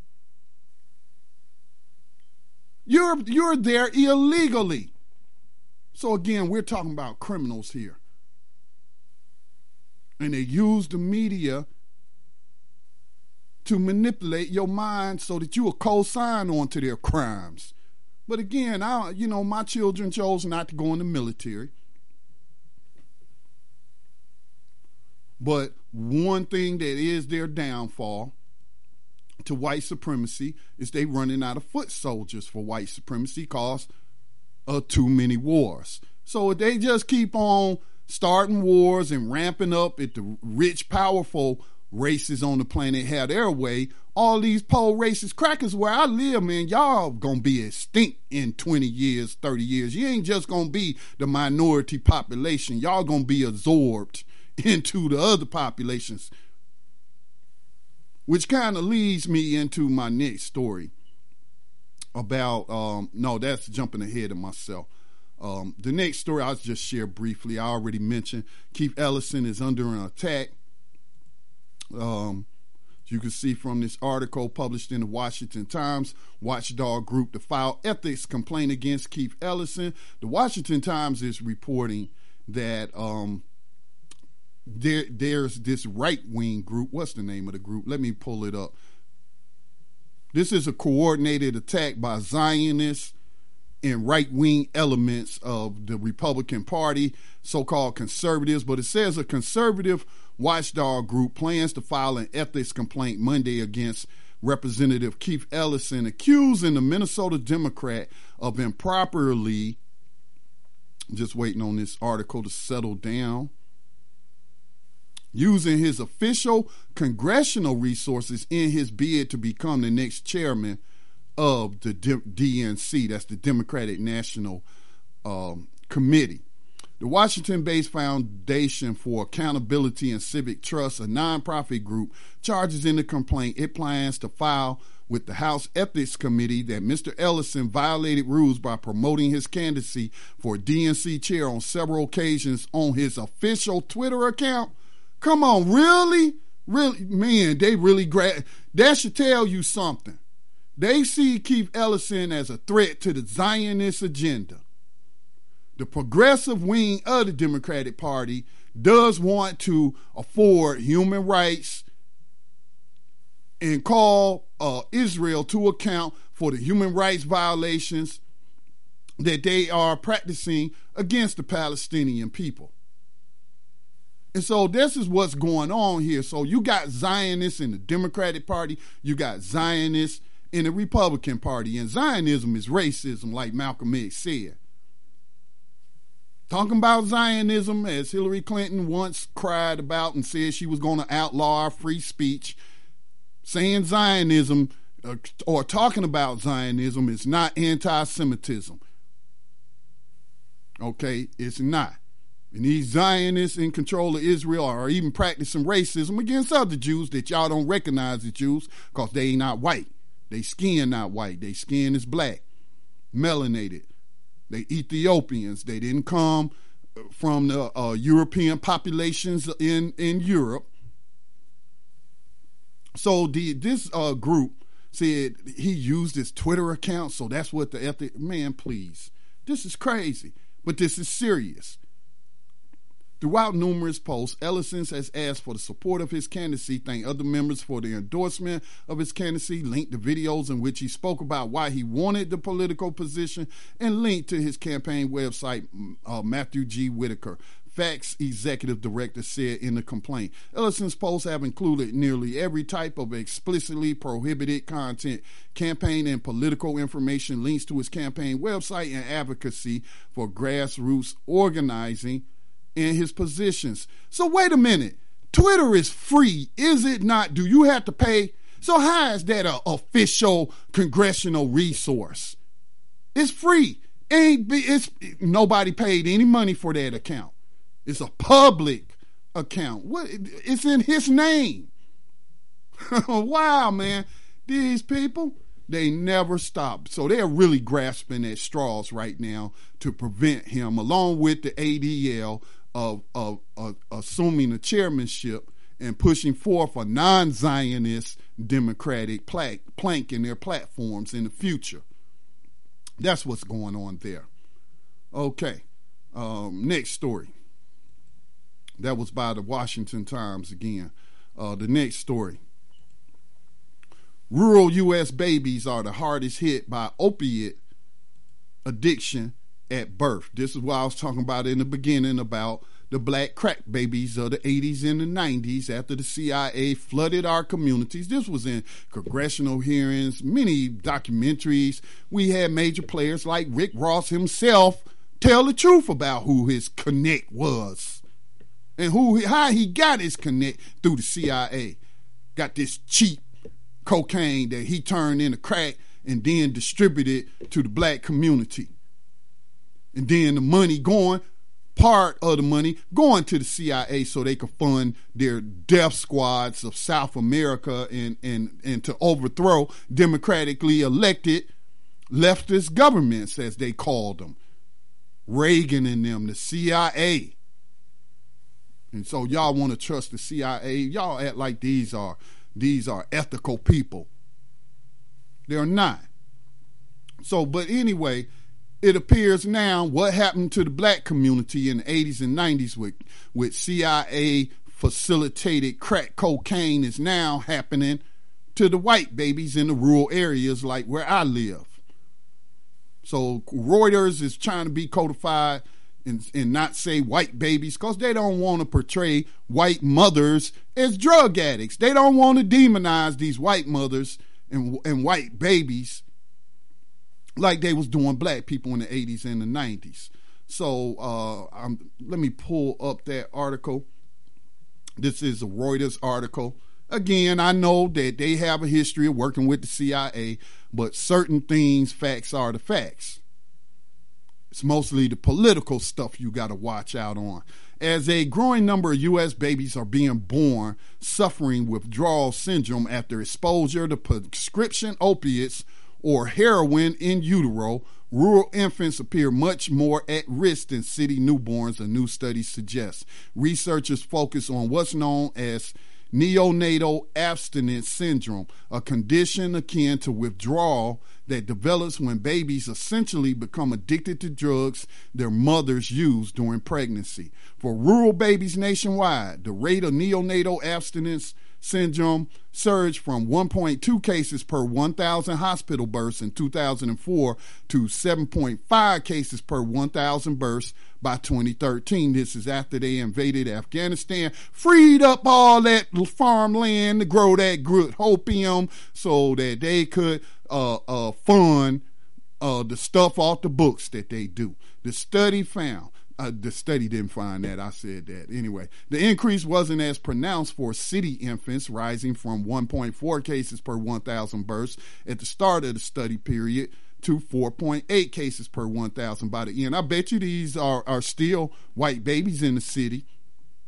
You're, you're there illegally. So again, we're talking about criminals here. And they use the media to manipulate your mind so that you will co-sign on to their crimes. But again, I, you know, my children chose not to go in the military. But one thing that is their downfall to white supremacy is they running out of foot soldiers for white supremacy because of too many wars. So if they just keep on starting wars and ramping up at the rich, powerful races on the planet have their way, all these poor racist crackers where I live, man, y'all gonna be extinct in twenty years, thirty years. You ain't just gonna be the minority population. Y'all gonna be absorbed into the other populations. Which kind of leads me into my next story about, um, no, that's jumping ahead of myself. Um, the next story I'll just share briefly. I already mentioned Keith Ellison is under an attack. Um, you can see from this article published in the Washington Times, watchdog group to file ethics complaint against Keith Ellison. The Washington Times is reporting that um, there, there's this right-wing group. What's the name of the group? Let me pull it up. This is a coordinated attack by Zionists and right-wing elements of the Republican Party, so-called conservatives. But it says a conservative watchdog group plans to file an ethics complaint Monday against Representative Keith Ellison, accusing the Minnesota Democrat of improperly, just waiting on this article to settle down, using his official congressional resources in his bid to become the next chairman of the D N C, that's the Democratic National um, Committee. The Washington-based Foundation for Accountability and Civic Trust, a nonprofit group, charges in the complaint it plans to file with the House Ethics Committee that Mister Ellison violated rules by promoting his candidacy for D N C chair on several occasions on his official Twitter account. Come on, really? Really? Man, they really, gra- that should tell you something. They see Keith Ellison as a threat to the Zionist agenda. The progressive wing of the Democratic Party does want to afford human rights and call uh, Israel to account for the human rights violations that they are practicing against the Palestinian people. And so this is what's going on here. So you got Zionists in the Democratic Party, you got Zionists in the Republican Party, and Zionism is racism, like Malcolm X said. Talking about Zionism, as Hillary Clinton once cried about and said she was going to outlaw free speech, saying Zionism uh, or talking about Zionism is not anti-Semitism. Okay, it's not. And these Zionists in control of Israel are even practicing racism against other Jews that y'all don't recognize as Jews because they ain't not white. They skin not white. They skin is black, melanated. They Ethiopians. They didn't come from the uh, European populations in, in Europe. So the this uh, group said he used his Twitter account, so that's what the ethic. Man, please. This is crazy, but this is serious. Throughout numerous posts, Ellison has asked for the support of his candidacy, thanked other members for the endorsement of his candidacy, linked the videos in which he spoke about why he wanted the political position, and linked to his campaign website, uh, Matthew G. Whitaker, Facts Executive Director, said in the complaint. Ellison's posts have included nearly every type of explicitly prohibited content, campaign and political information, links to his campaign website, and advocacy for grassroots organizing in his positions. So wait a minute. Twitter is free, is it not? Do you have to pay? So how is that an official congressional resource? It's free. Ain't it's nobody paid any money for that account. It's a public account. What? It's in his name. Wow, man. These people, they never stop. So they're really grasping at straws right now to prevent him, along with the A D L, Of, of, of assuming the chairmanship and pushing forth a non-Zionist democratic plank, plank in their platforms in the future. That's what's going on there. Okay, um, next story. That was by the Washington Times again. Uh, the next story. Rural U S babies are the hardest hit by opiate addiction at birth. This is what I was talking about in the beginning about the black crack babies of the eighties and the nineties after the C I A flooded our communities. This was in congressional hearings, many documentaries. We had major players like Rick Ross himself tell the truth about who his connect was and who how he got his connect through the C I A. Got this cheap cocaine that he turned into crack and then distributed to the black community. And then the money going, part of the money going to the C I A so they could fund their death squads of South America and, and, and to overthrow democratically elected leftist governments, as they called them. Reagan and them, the C I A. And so y'all want to trust the C I A. Y'all act like these are, these are ethical people. They're not. So, but anyway, it appears now what happened to the black community in the eighties and nineties with, with C I A facilitated crack cocaine is now happening to the white babies in the rural areas like where I live. So Reuters is trying to be codified and, and not say white babies because they don't want to portray white mothers as drug addicts. They don't want to demonize these white mothers and, and white babies like they was doing black people in the eighties and the nineties. So uh, I'm, let me pull up that article. This is a Reuters article. Again, I know that they have a history of working with the C I A, but certain things, facts are the facts. It's mostly the political stuff you got to watch out on. As a growing number of U S babies are being born suffering withdrawal syndrome after exposure to prescription opiates or heroin in utero, rural infants appear much more at risk than city newborns, a new study suggests. Researchers focus on what's known as neonatal abstinence syndrome, a condition akin to withdrawal that develops when babies essentially become addicted to drugs their mothers use during pregnancy. For rural babies nationwide, the rate of neonatal abstinence syndrome surged from one point two cases per one thousand hospital births in two thousand four to seven point five cases per one thousand births by twenty thirteen. This is after they invaded Afghanistan, freed up all that farmland to grow that good opium so that they could uh, uh, fund uh, the stuff off the books that they do. The study found Uh, the study didn't find that. I said that. Anyway, the increase wasn't as pronounced for city infants, rising from one point four cases per one thousand births at the start of the study period to four point eight cases per one thousand by the end. I bet you these are, are still white babies in the city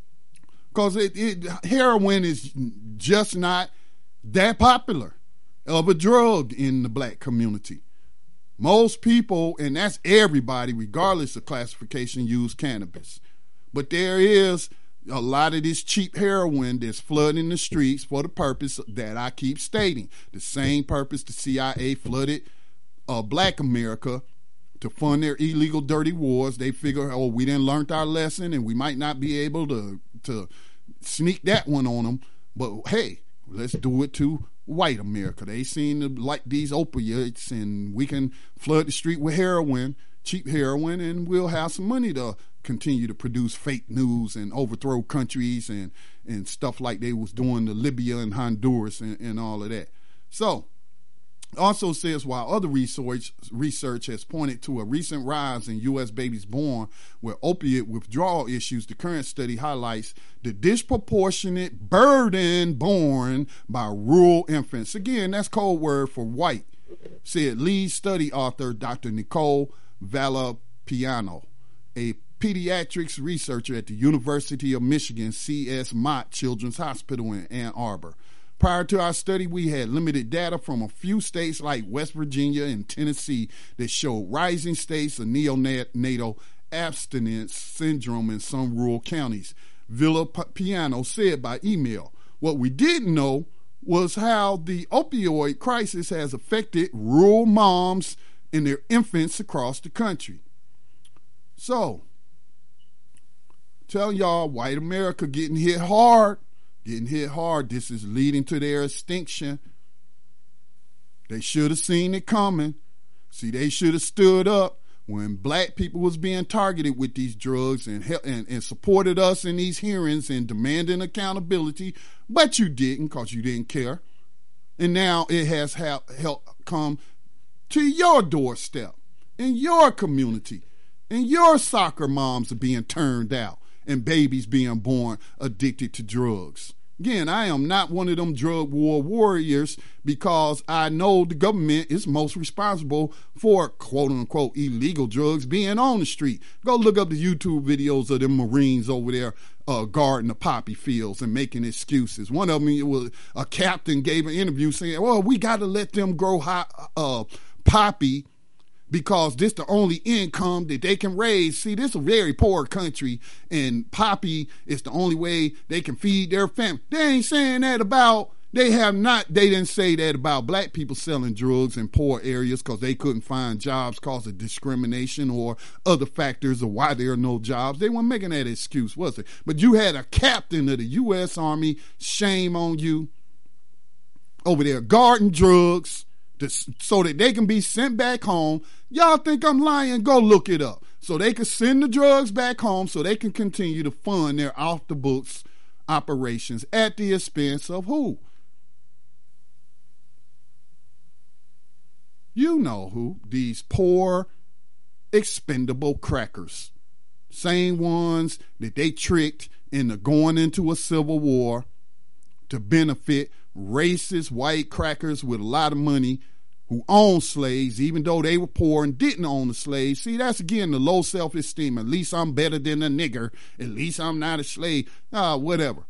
because it, it, heroin is just not that popular. of a drug in the black community. Most people, and that's everybody, regardless of classification, use cannabis. But there is a lot of this cheap heroin that's flooding the streets for the purpose that I keep stating. The same purpose the C I A flooded uh, black America to fund their illegal dirty wars. They figure, oh, we didn't learn our lesson and we might not be able to, to sneak that one on them. But hey, let's do it to white America. They seem to like these opiates, and we can flood the street with heroin, cheap heroin, and we'll have some money to continue to produce fake news and overthrow countries and, and stuff like they was doing to Libya and Honduras and, and all of that. So, also says, while other research research has pointed to a recent rise in U S babies born with opiate withdrawal issues, the current study highlights the disproportionate burden borne by rural infants. Again, that's code word for white, said lead study author Doctor Nicole Valapiano, a pediatrics researcher at the University of Michigan C S Mott Children's Hospital in Ann Arbor. Prior to our study, we had limited data from a few states like West Virginia and Tennessee that showed rising states of neonatal abstinence syndrome in some rural counties. Villapiano said by email. What we didn't know was how the opioid crisis has affected rural moms and their infants across the country. So, tell y'all, white America getting hit hard. Getting hit hard. This is leading to their extinction. They should have seen it coming. See, they should have stood up when black people was being targeted with these drugs and, and, and supported us in these hearings and demanding accountability. But you didn't, because you didn't care. And now it has helped come to your doorstep, in your community, and your soccer moms are being turned out, and babies being born addicted to drugs. Again, I am not one of them drug war warriors, because I know the government is most responsible for quote-unquote illegal drugs being on the street. Go look up the YouTube videos of them Marines over there uh, guarding the poppy fields and making excuses. One of them, it was a captain gave an interview saying, well, we got to let them grow high, uh, poppy, because this the only income that they can raise. See, this is a very poor country, and poppy is the only way they can feed their family. They ain't saying that about, they have not, they didn't say that about black people selling drugs in poor areas because they couldn't find jobs because of discrimination or other factors of why there are no jobs. They weren't making that excuse, was it? But you had a captain of the U S Army, shame on you, over there guarding drugs, so that they can be sent back home. Y'all think I'm lying? Go look it up. So they can send the drugs back home so they can continue to fund their off-the-books operations at the expense of who? You know who. These poor, expendable crackers. Same ones that they tricked into going into a civil war to benefit racist white crackers with a lot of money who owned slaves, even though they were poor and didn't own the slaves. See, that's again the low self-esteem. At least I'm better than a nigger. At least I'm not a slave. Ah, whatever.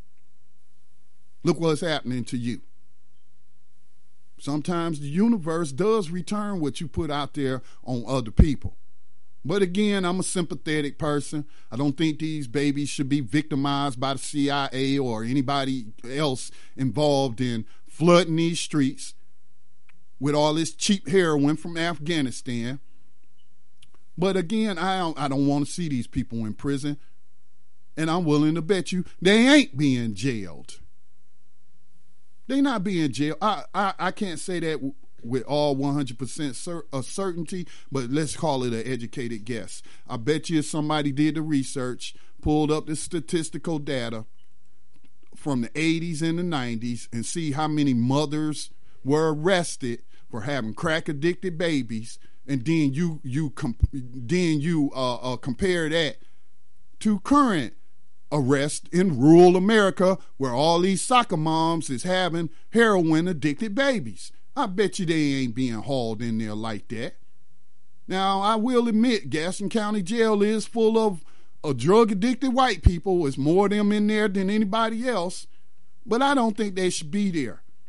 Look what's happening to you. Sometimes the universe does return what you put out there on other people. But again, I'm a sympathetic person. I don't think these babies should be victimized by the C I A or anybody else involved in flooding these streets with all this cheap heroin from Afghanistan. But again, I don't, I don't want to see these people in prison. And I'm willing to bet you they ain't being jailed. They not being jailed. I, I, I can't say that w- with all one hundred percent cer- of certainty, but let's call it an educated guess. I bet you if somebody did the research, pulled up the statistical data from the eighties and the nineties and see how many mothers were arrested for having crack-addicted babies, and then you you comp- then you uh, uh, compare that to current arrests in rural America where all these soccer moms is having heroin-addicted babies. I bet you they ain't being hauled in there like that. Now, I will admit, Gaston County Jail is full of uh, drug-addicted white people. There's more of them in there than anybody else, but I don't think they should be there.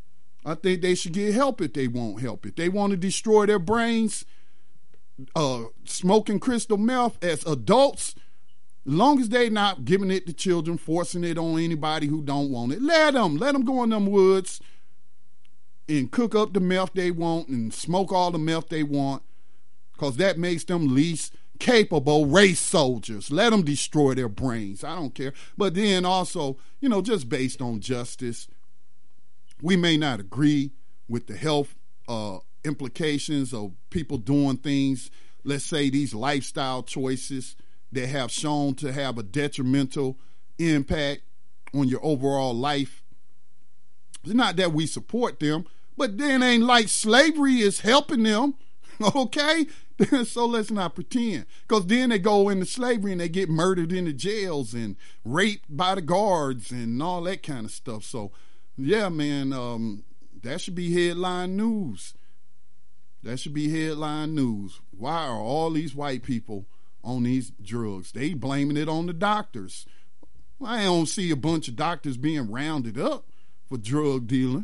I think they should get help if they won't help. If they want to destroy their brains, uh, smoking crystal meth as adults, as long as they not giving it to children, forcing it on anybody who don't want it, let them. Let them go in them woods and cook up the meth they want and smoke all the meth they want, because that makes them least capable race soldiers. Let them destroy their brains. I don't care. But then also, you know, just based on justice, we may not agree with the health uh, implications of people doing things, let's say these lifestyle choices that have shown to have a detrimental impact on your overall life. It's not that we support them, but then ain't like slavery is helping them, okay? So let's not pretend, because then they go into slavery and they get murdered in the jails and raped by the guards and all that kind of stuff. So yeah, man, um, that should be headline news. That should be headline news. Why are all these white people on these drugs? They blaming it on the doctors. I don't see a bunch of doctors being rounded up for drug dealing.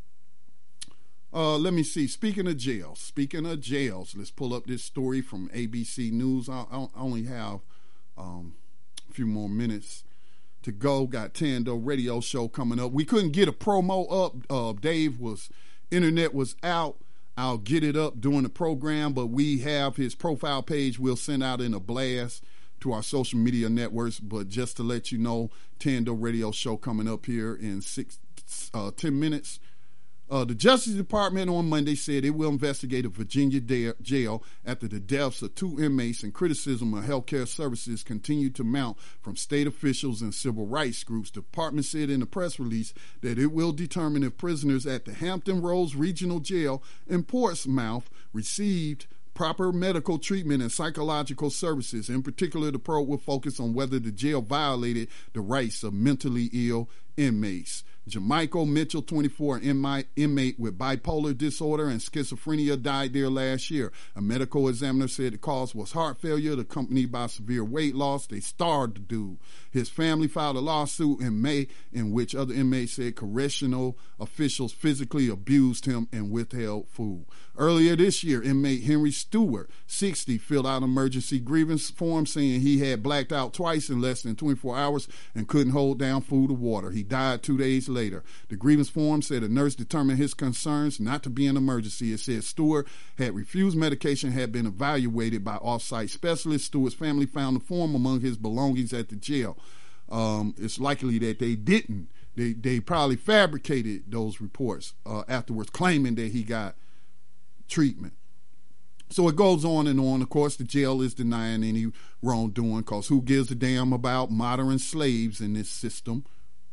Uh, let me see. Speaking of jails, speaking of jails, let's pull up this story from A B C News. I, I only have um, a few more minutes to go. Got Tando radio show coming up. We couldn't get a promo up. Uh, Dave was, internet was out. I'll get it up during the program, but we have his profile page. We'll send out in a blast to our social media networks. But just to let you know, Tando radio show coming up here in six, uh, ten minutes. Uh, the Justice Department on Monday said it will investigate a Virginia da- jail after the deaths of two inmates, and criticism of healthcare services continued to mount from state officials and civil rights groups. The department said in a press release that it will determine if prisoners at the Hampton Roads Regional Jail in Portsmouth received proper medical treatment and psychological services. In particular, the probe will focus on whether the jail violated the rights of mentally ill inmates. Jamichael Mitchell, twenty-four, an inmate with bipolar disorder and schizophrenia, died there last year. A medical examiner said the cause was heart failure accompanied by severe weight loss. They starved the dude. His family filed a lawsuit in May in which other inmates said correctional officials physically abused him and withheld food. Earlier this year, inmate Henry Stewart, sixty, filled out an emergency grievance form saying he had blacked out twice in less than twenty-four hours and couldn't hold down food or water. He died two days later. The grievance form said a nurse determined his concerns not to be an emergency. It said Stewart had refused medication, had been evaluated by off-site specialists. Stewart's family found the form among his belongings at the jail. Um, it's likely that they didn't. They they probably fabricated those reports uh, afterwards, claiming that he got treatment. So it goes on and on. Of course, the jail is denying any wrongdoing, because who gives a damn about modern slaves in this system?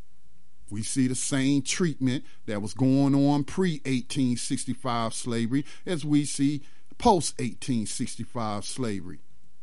We see the same treatment that was going on pre eighteen sixty-five slavery as we see post eighteen sixty-five slavery.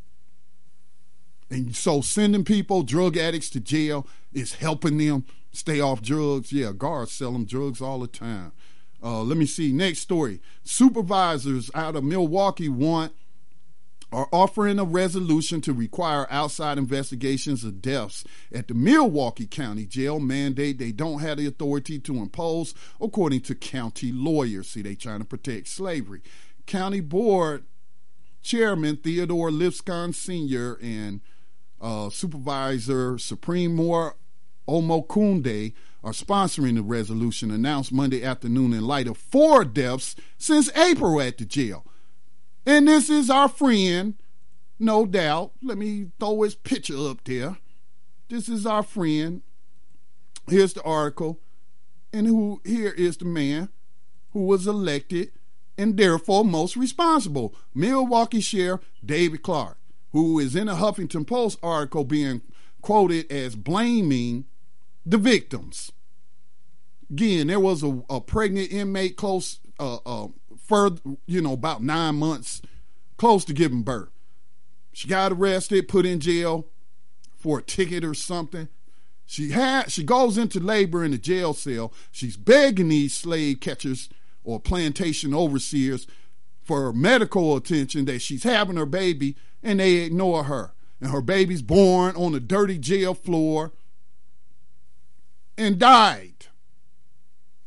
And so sending people, drug addicts, to jail is helping them stay off drugs. Yeah, guards sell them drugs all the time. Uh, let me see. Next story. Supervisors out of Milwaukee want are offering a resolution to require outside investigations of deaths at the Milwaukee County Jail, mandate they don't have the authority to impose, according to county lawyers. See, they trying to protect slavery. County Board Chairman Theodore Lipscomb Senior and uh, Supervisor Supreme Moore Omokunde are sponsoring the resolution announced Monday afternoon in light of four deaths since April at the jail. And this is our friend, no doubt. Let me throw his picture up there. This is our friend. Here's the article. And who here is the man who was elected and therefore most responsible. Milwaukee Sheriff David Clark, who is in a Huffington Post article being quoted as blaming the victims. Again, there was a, a pregnant inmate close, uh, uh, further, you know, about nine months, close to giving birth. She got arrested, put in jail for a ticket or something. She had, she goes into labor in the jail cell. She's begging these slave catchers or plantation overseers for medical attention that she's having her baby, and they ignore her. And her baby's born on the dirty jail floor and died.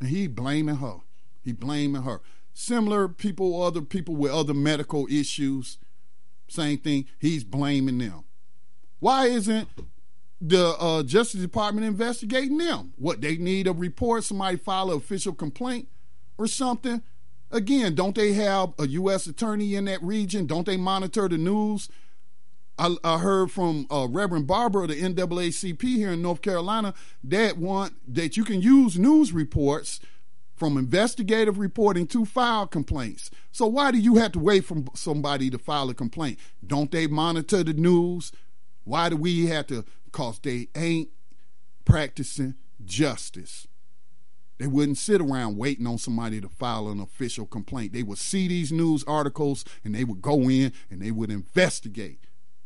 And he blaming her. He blaming her. Similar people, other people with other medical issues, same thing. He's blaming them. Why isn't the uh, Justice Department investigating them? What, they need a report, somebody file an official complaint or something? Again, don't they have a U S attorney in that region? Don't they monitor the news? I, I heard from uh, Reverend Barber of the N double A C P here in North Carolina that want that you can use news reports from investigative reporting to file complaints. So why do you have to wait for somebody to file a complaint? Don't they monitor the news? Why do we have to? Because they ain't practicing justice. They wouldn't sit around waiting on somebody to file an official complaint. They would see these news articles and they would go in and they would investigate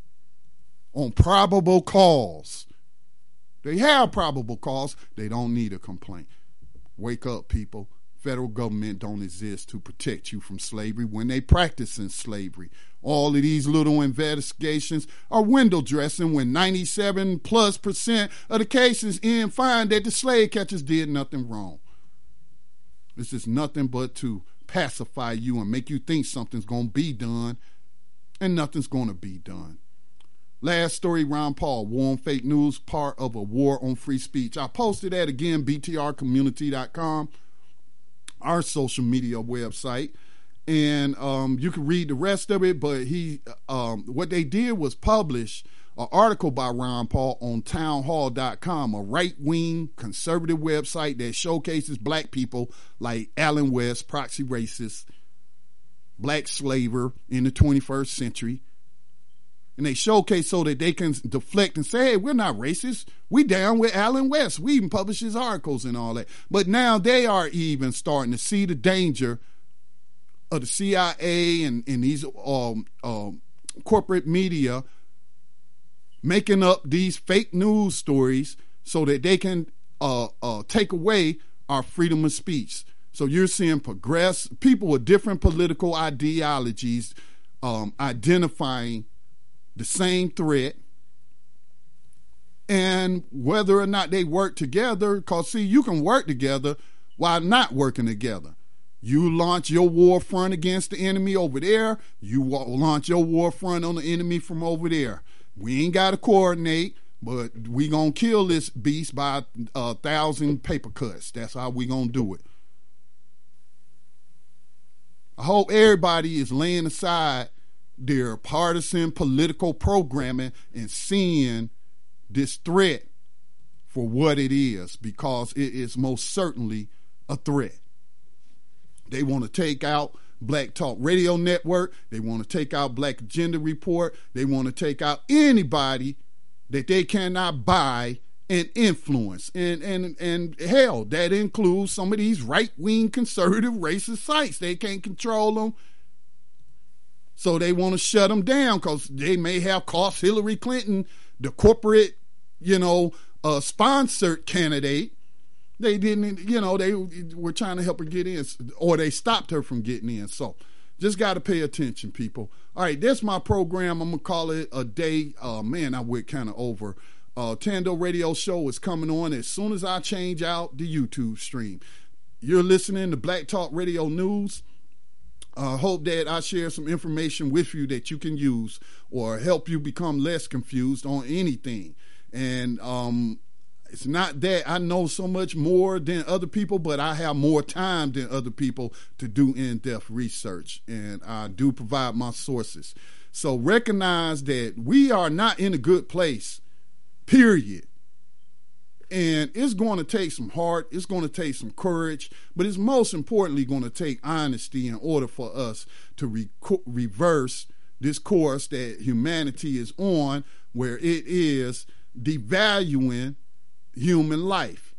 on probable cause. They have probable cause. They don't need a complaint. Wake up, people. Federal government don't exist to protect you from slavery when they practicing slavery. All of these little investigations are window dressing when ninety-seven plus percent of the cases in find that the slave catchers did nothing wrong. This is nothing but to pacify you and make you think something's going to be done, and nothing's going to be done. Last story, Ron Paul, War on Fake News, part of a war on free speech. I posted that again, B T R community dot com, our social media website. And um, you can read the rest of it, but he, um, what they did was publish an article by Ron Paul on town hall dot com, a right-wing conservative website that showcases black people like Allen West, proxy racist, black slaver in the twenty-first century. And they showcase so that they can deflect and say, hey, we're not racist. We down with Allen West. We even publish his articles and all that. But now they are even starting to see the danger of the C I A and, and these um, um, corporate media making up these fake news stories so that they can uh, uh, take away our freedom of speech. So you're seeing progress, people with different political ideologies um, identifying the same threat, and whether or not they work together, because see, you can work together while not working together. You launch your war front against the enemy over there, you launch your war front on the enemy from over there. We ain't got to coordinate, but we gonna kill this beast by a thousand paper cuts. That's how we gonna do it. I hope everybody is laying aside their partisan political programming and seeing this threat for what it is, because it is most certainly a threat. They want to take out Black Talk Radio Network. They want to take out Black Agenda Report. They want to take out anybody that they cannot buy and influence. And, and, and hell, that includes some of these right-wing conservative racist sites. They can't control them. So they want to shut them down because they may have cost Hillary Clinton, the corporate, you know, uh, sponsored candidate. They didn't, you know, they were trying to help her get in, or they stopped her from getting in. So just got to pay attention, people. All right, that's my program. I'm going to call it a day. Uh, man, I went kind of over. Uh, Tando Radio Show is coming on as soon as I change out the YouTube stream. You're listening to Black Talk Radio News. I uh, hope that I share some information with you that you can use or help you become less confused on anything. And um, it's not that I know so much more than other people, but I have more time than other people to do in-depth research. And I do provide my sources. So recognize that we are not in a good place, period. And it's going to take some heart, it's going to take some courage, but it's most importantly going to take honesty in order for us to re- reverse this course that humanity is on, where it is devaluing human life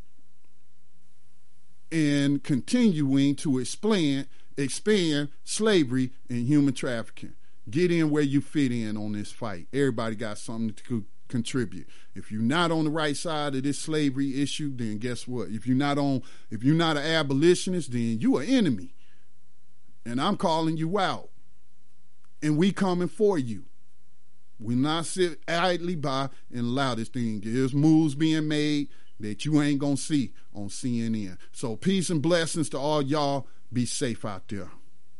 and continuing to expand, expand slavery and human trafficking. Get in where you fit in on this fight. Everybody got something to contribute. If you're not on the right side of this slavery issue, then guess what? If you're not on, if you're not an abolitionist, then you are enemy. And I'm calling you out. And we coming for you. We not sit idly by and allow this thing. There's moves being made. that you ain't going to see on C N N. So peace and blessings to all y'all. Be safe out there.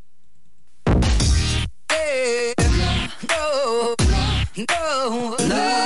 Hey, no, no, no.